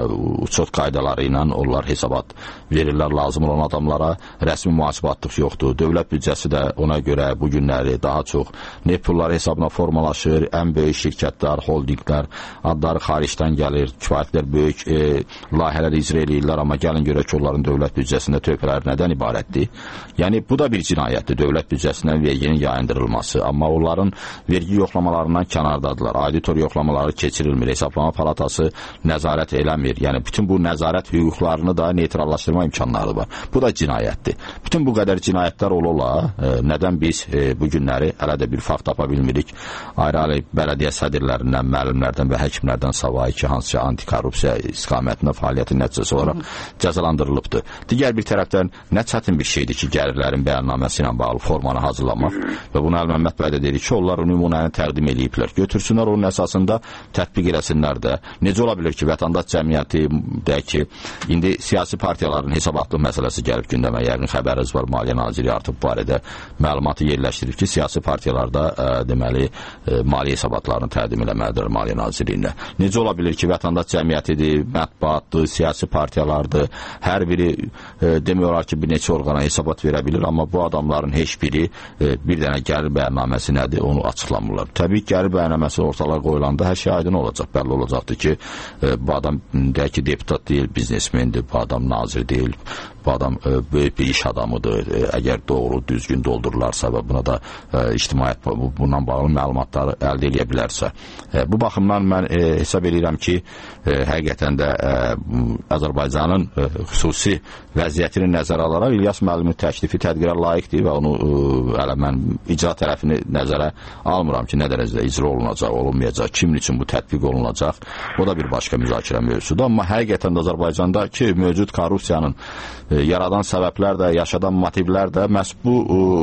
uçot qaydaları ilə onlar hesabat verirlər lazım olan adamlara. Rəsmi mühasibatlıq yoxdur. Dövlət büdcəsi də ona görə bu günləri daha çox neft pulları hesabına formalaşır. Ən böyük şirkətlər, holdinglər, adları xaricdən gəlir. Kifayətlər böyük layihələr icra edirlər, amma gəlin görək ki, onların dövlət büdcəsində tövbələr nədən ibarətdir? Yəni, bu da bir cinayətdir, dövlət büdcəsindən verginin yayındırılması. Amma onların vergi yoxlamalarından kənardadılar. Auditor yoxlamaları keçirilmir. Hesablama palatası nəzarət eləmir. Yəni, bütün bu nəzarət hüquqlarını da neytrallaşdırma imkanları var. Bu da cinayətdir. Bütün bu qədər cinayətlər ola, nədən biz bu günləri hələ də bir fakt tapa bilmirik? Ayrı-ayrı bələdiyyə sədirlərindən, müəllimlərdən və həkimlərdən savayı ki, hansı ki, antikorrupsiya istiqamətində fəaliyyətin nəticəsi olaraq cəzalandırılıbdır. Digər bir tərəfdən nə çətin bir şeydir ki, gəlirlərin bəyannaməsi ilə bağlı formanı hazırlamaq və bunu Əl-Məmməd bəy də dedi ki, onlar nümunəni təqdim edib götürsünlər, onun əsasında tətbiq eləsinlər də. Necə ola bilir ki, vətəndaş cəmiyyəti deyək ki, indi siyasi partiyaların hesabatlıq məsələsi gəlib gündəmə, yəqin xəbəriniz var, Maliyyə Naziri artıq bu barədə məlumatı yerləşdirib ki, siyasi partiyalarda deməli, maliyyə hesabatlarını təqdim eləməlidir Maliyyə Nazirliyinə. Necə ola bilir ki, vətəndaş cəmiyyətidir, mətbuatdır, siyasi partiyalardır, hər biri demək olar ki, bir neçə orqana hesabat verə bilir, amma bu adamların heç biri bir dənə gəlir bəyannaməsi nədir, onu açıqlamırlar. Təbii ki, gəlir bəyannaməsi ortalığa qoyulanda hər şey aydın olacaq. Bəlli olacaqdır ki, bu adam deyək ki, deputat deyil, biznesmendir, bu adam nazir deyil, bu adam böyük bir iş adamıdır. Əgər doğru, düzgün doldururlarsa və buna da ictimaiyyət bundan bağlı məlumatları əldə edə bilərsə. Bu baxımdan mən hesab edirəm ki, həqiqətən də Azərbaycanın xüsusi vəziyyətini nəzərə alaraq İlyas müəllimin təklifi tədbirə layiqdir və onu hələ mən icra tərəfini nəzərə almıram ki, nə dərəcədə icra olunacaq, olunmayacaq, kimin üçün bu tətbiq olunacaq, o da bir başqa müzakirə mövzusudur. Amma həqiqətən də Azərbaycandakı mövcud korrupsiyanın yaradan səbəblər də, yaşadan motivlər də məhz bu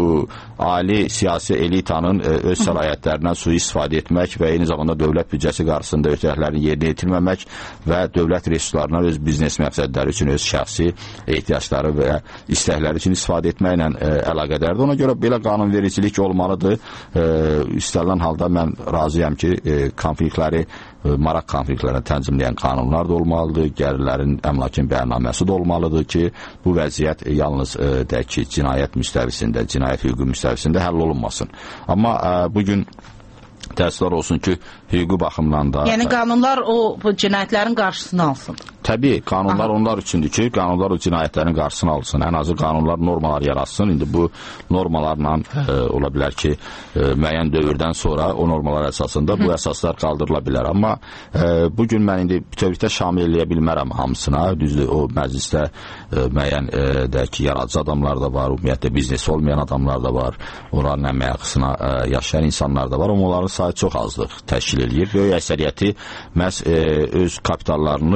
ali siyasi elitanın öz səlahiyyətlərindən sui-istifadə etmək və eyni zamanda dövlət büdcəsi qarşısında öhdəliklərini yerinə yetirməmək və dövlət resurslarına öz biznes məqsədləri üçün öz şəxsi ehtiyacları və istəkləri üçün istifadə etməklə əlaqədardır. Ona görə belə qanunvericilik olmalıdır. İstənilən halda mən razıyam ki, konfliktləri, maraq konfliktlərini tənzimləyən qanunlar da olmalıdır, gəlirlərin əmlakın bəyannaməsi də olmalıdır ki, bu vəziyyət yalnız deyək ki, cinayət müstəvisində, cinayət hüququ müstəvisində həll olunmasın. Amma bugün təəssüflər olsun ki, hüquqi baxımdan da... Yəni qanunlar o cinayətlərin qarşısını alsın. Təbii, qanunlar onlar üçündür ki, qanunlar o cinayətlərin qarşısını alsın. Ən azı qanunlar, normalar yaratsın. İndi bu normalarla ola bilər ki, müəyyən dövrdən sonra o normalar əsasında bu əsaslar qaldırıla bilər. Amma bugün mən indi bütövlükdə şamil eləyə bilmərəm hamısına. Düzdür, o məclisdə müəyyən deyək ki, yaradıcı adamlar da var, ümumiyyətlə biznes olmayan adamlar da var, oranın əməyaqısına yaşayan insanlar da var. Amma onların sayı çox azlıq təşkil edir. Böyük əksəriyyəti məhz öz kapitallarını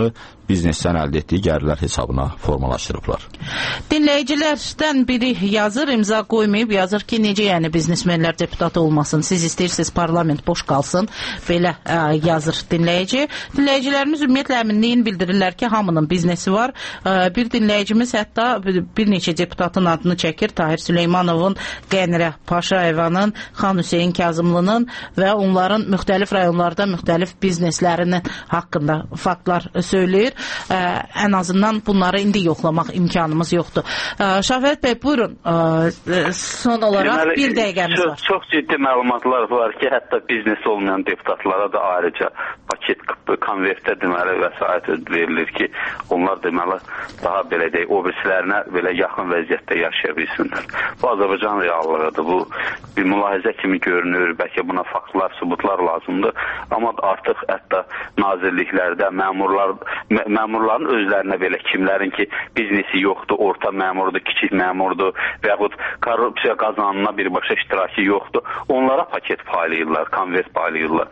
biznesdən əldə etdiyi gəlirlər hesabına formalaşdırıblar. Dinləyicilərdən biri yazır, imza qoymayıb, yazır ki, necə yəni biznesmenlər deputat olmasın, siz istəyirsiniz parlament boş qalsın, belə yazır dinləyici. Dinləyicilərimiz ümumiyyətlə əminliyin bildirirlər ki, hamının biznesi var. Bir dinləyicimiz hətta bir neçə deputatın adını çəkir, Tahir Süleymanovun, Qənirə Paşayevanın, Xan Hüseyin Kazımlının və onların müxtəlif rayonlarda müxtəlif bizneslərinin haqqında faktlar söyləyir. Ən azından bunları indi yoxlamaq imkanımız yoxdur. Şafət bəy, buyurun, son olaraq bir dəqiqəmiz var. Çox ciddi məlumatlar var ki, hətta biznes olmayan deputatlara da ayrıca paket konvertə deməli vəsait verilir ki, onlar deməli daha belə deyək, o birisilərinə belə yaxın vəziyyətdə yaşaya bilsinlər. Bu Azərbaycan reallığıdır. Bu bir mülahizə kimi görünür. Bəlkə buna faktlar, sübutlar lazımdır. Amma artıq hətta nazirliklərdə məmurların özlərinə belə kimlərin ki, biznesi yoxdur, orta məmurdur, kiçik məmurdur və yaxud korrupsiya qazanına birbaşa iştirakı yoxdur. Onlara paket paylayırlar, konvert paylayırlar.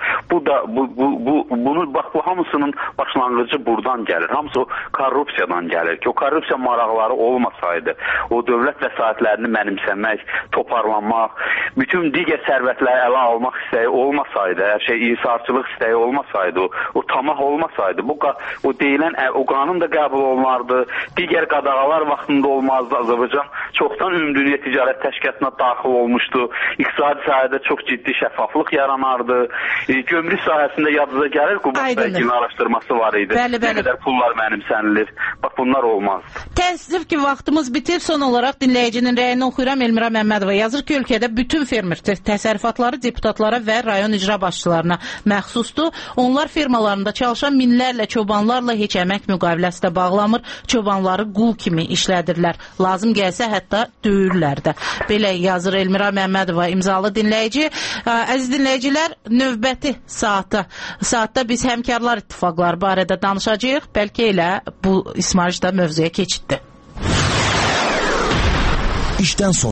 Bunu bax, bu hamısının başlanğıcı buradan gəlir. Hamısı o korrupsiyadan gəlir ki, o korrupsiya maraqları olmasaydı, o dövlət vəsaitlərini mənimsəmək, toparlanmaq, bütün digər sərvətləri ələ almaq istəyi olmasaydı, hər şey insafçılıq istəyi olmasaydı, o tamah olmasaydı, o deyilən o qanun da qəbul olunardı, digər qadağalar vaxtında olmazdı. Azərbaycan çoxdan Ümumdünya Ticarət Təşkilatına daxil olmuşdu. İqtisadi sahədə çox ciddi şəffaflıq yaranardı. Gömrük sahəsində yadınıza gəlir, Qubad Bəlginin araşdırması var idi. Bəli. Ne qədər pullar mənimsənilir. Bax, bunlar olmaz. Təəssüf ki, vaxtımız bitir. Son olaraq dinləyicinin rəyini oxuyuram. Elmira Məmmədova yazır ki, ölkədə bütün fermer təsərrüfatları deputatlara və rayon icra başçılarına məxsusdur. Onlar firmalarında çalışan minlərlə çobanlarla heç əmək müqaviləsi də bağlamır. Çobanları qul kimi işlədirlər. Lazım gəlsə hətta döyürlər də. Belə yazır Elmira Məmmədova, imzalı dinləyici. Əziz dinləyicilər, növbəti saatda biz həmkarlar ittifaqları barədə danışacağıq. Bəlkə elə bu İsmail da mövzuya keçiddir. İşdən sonra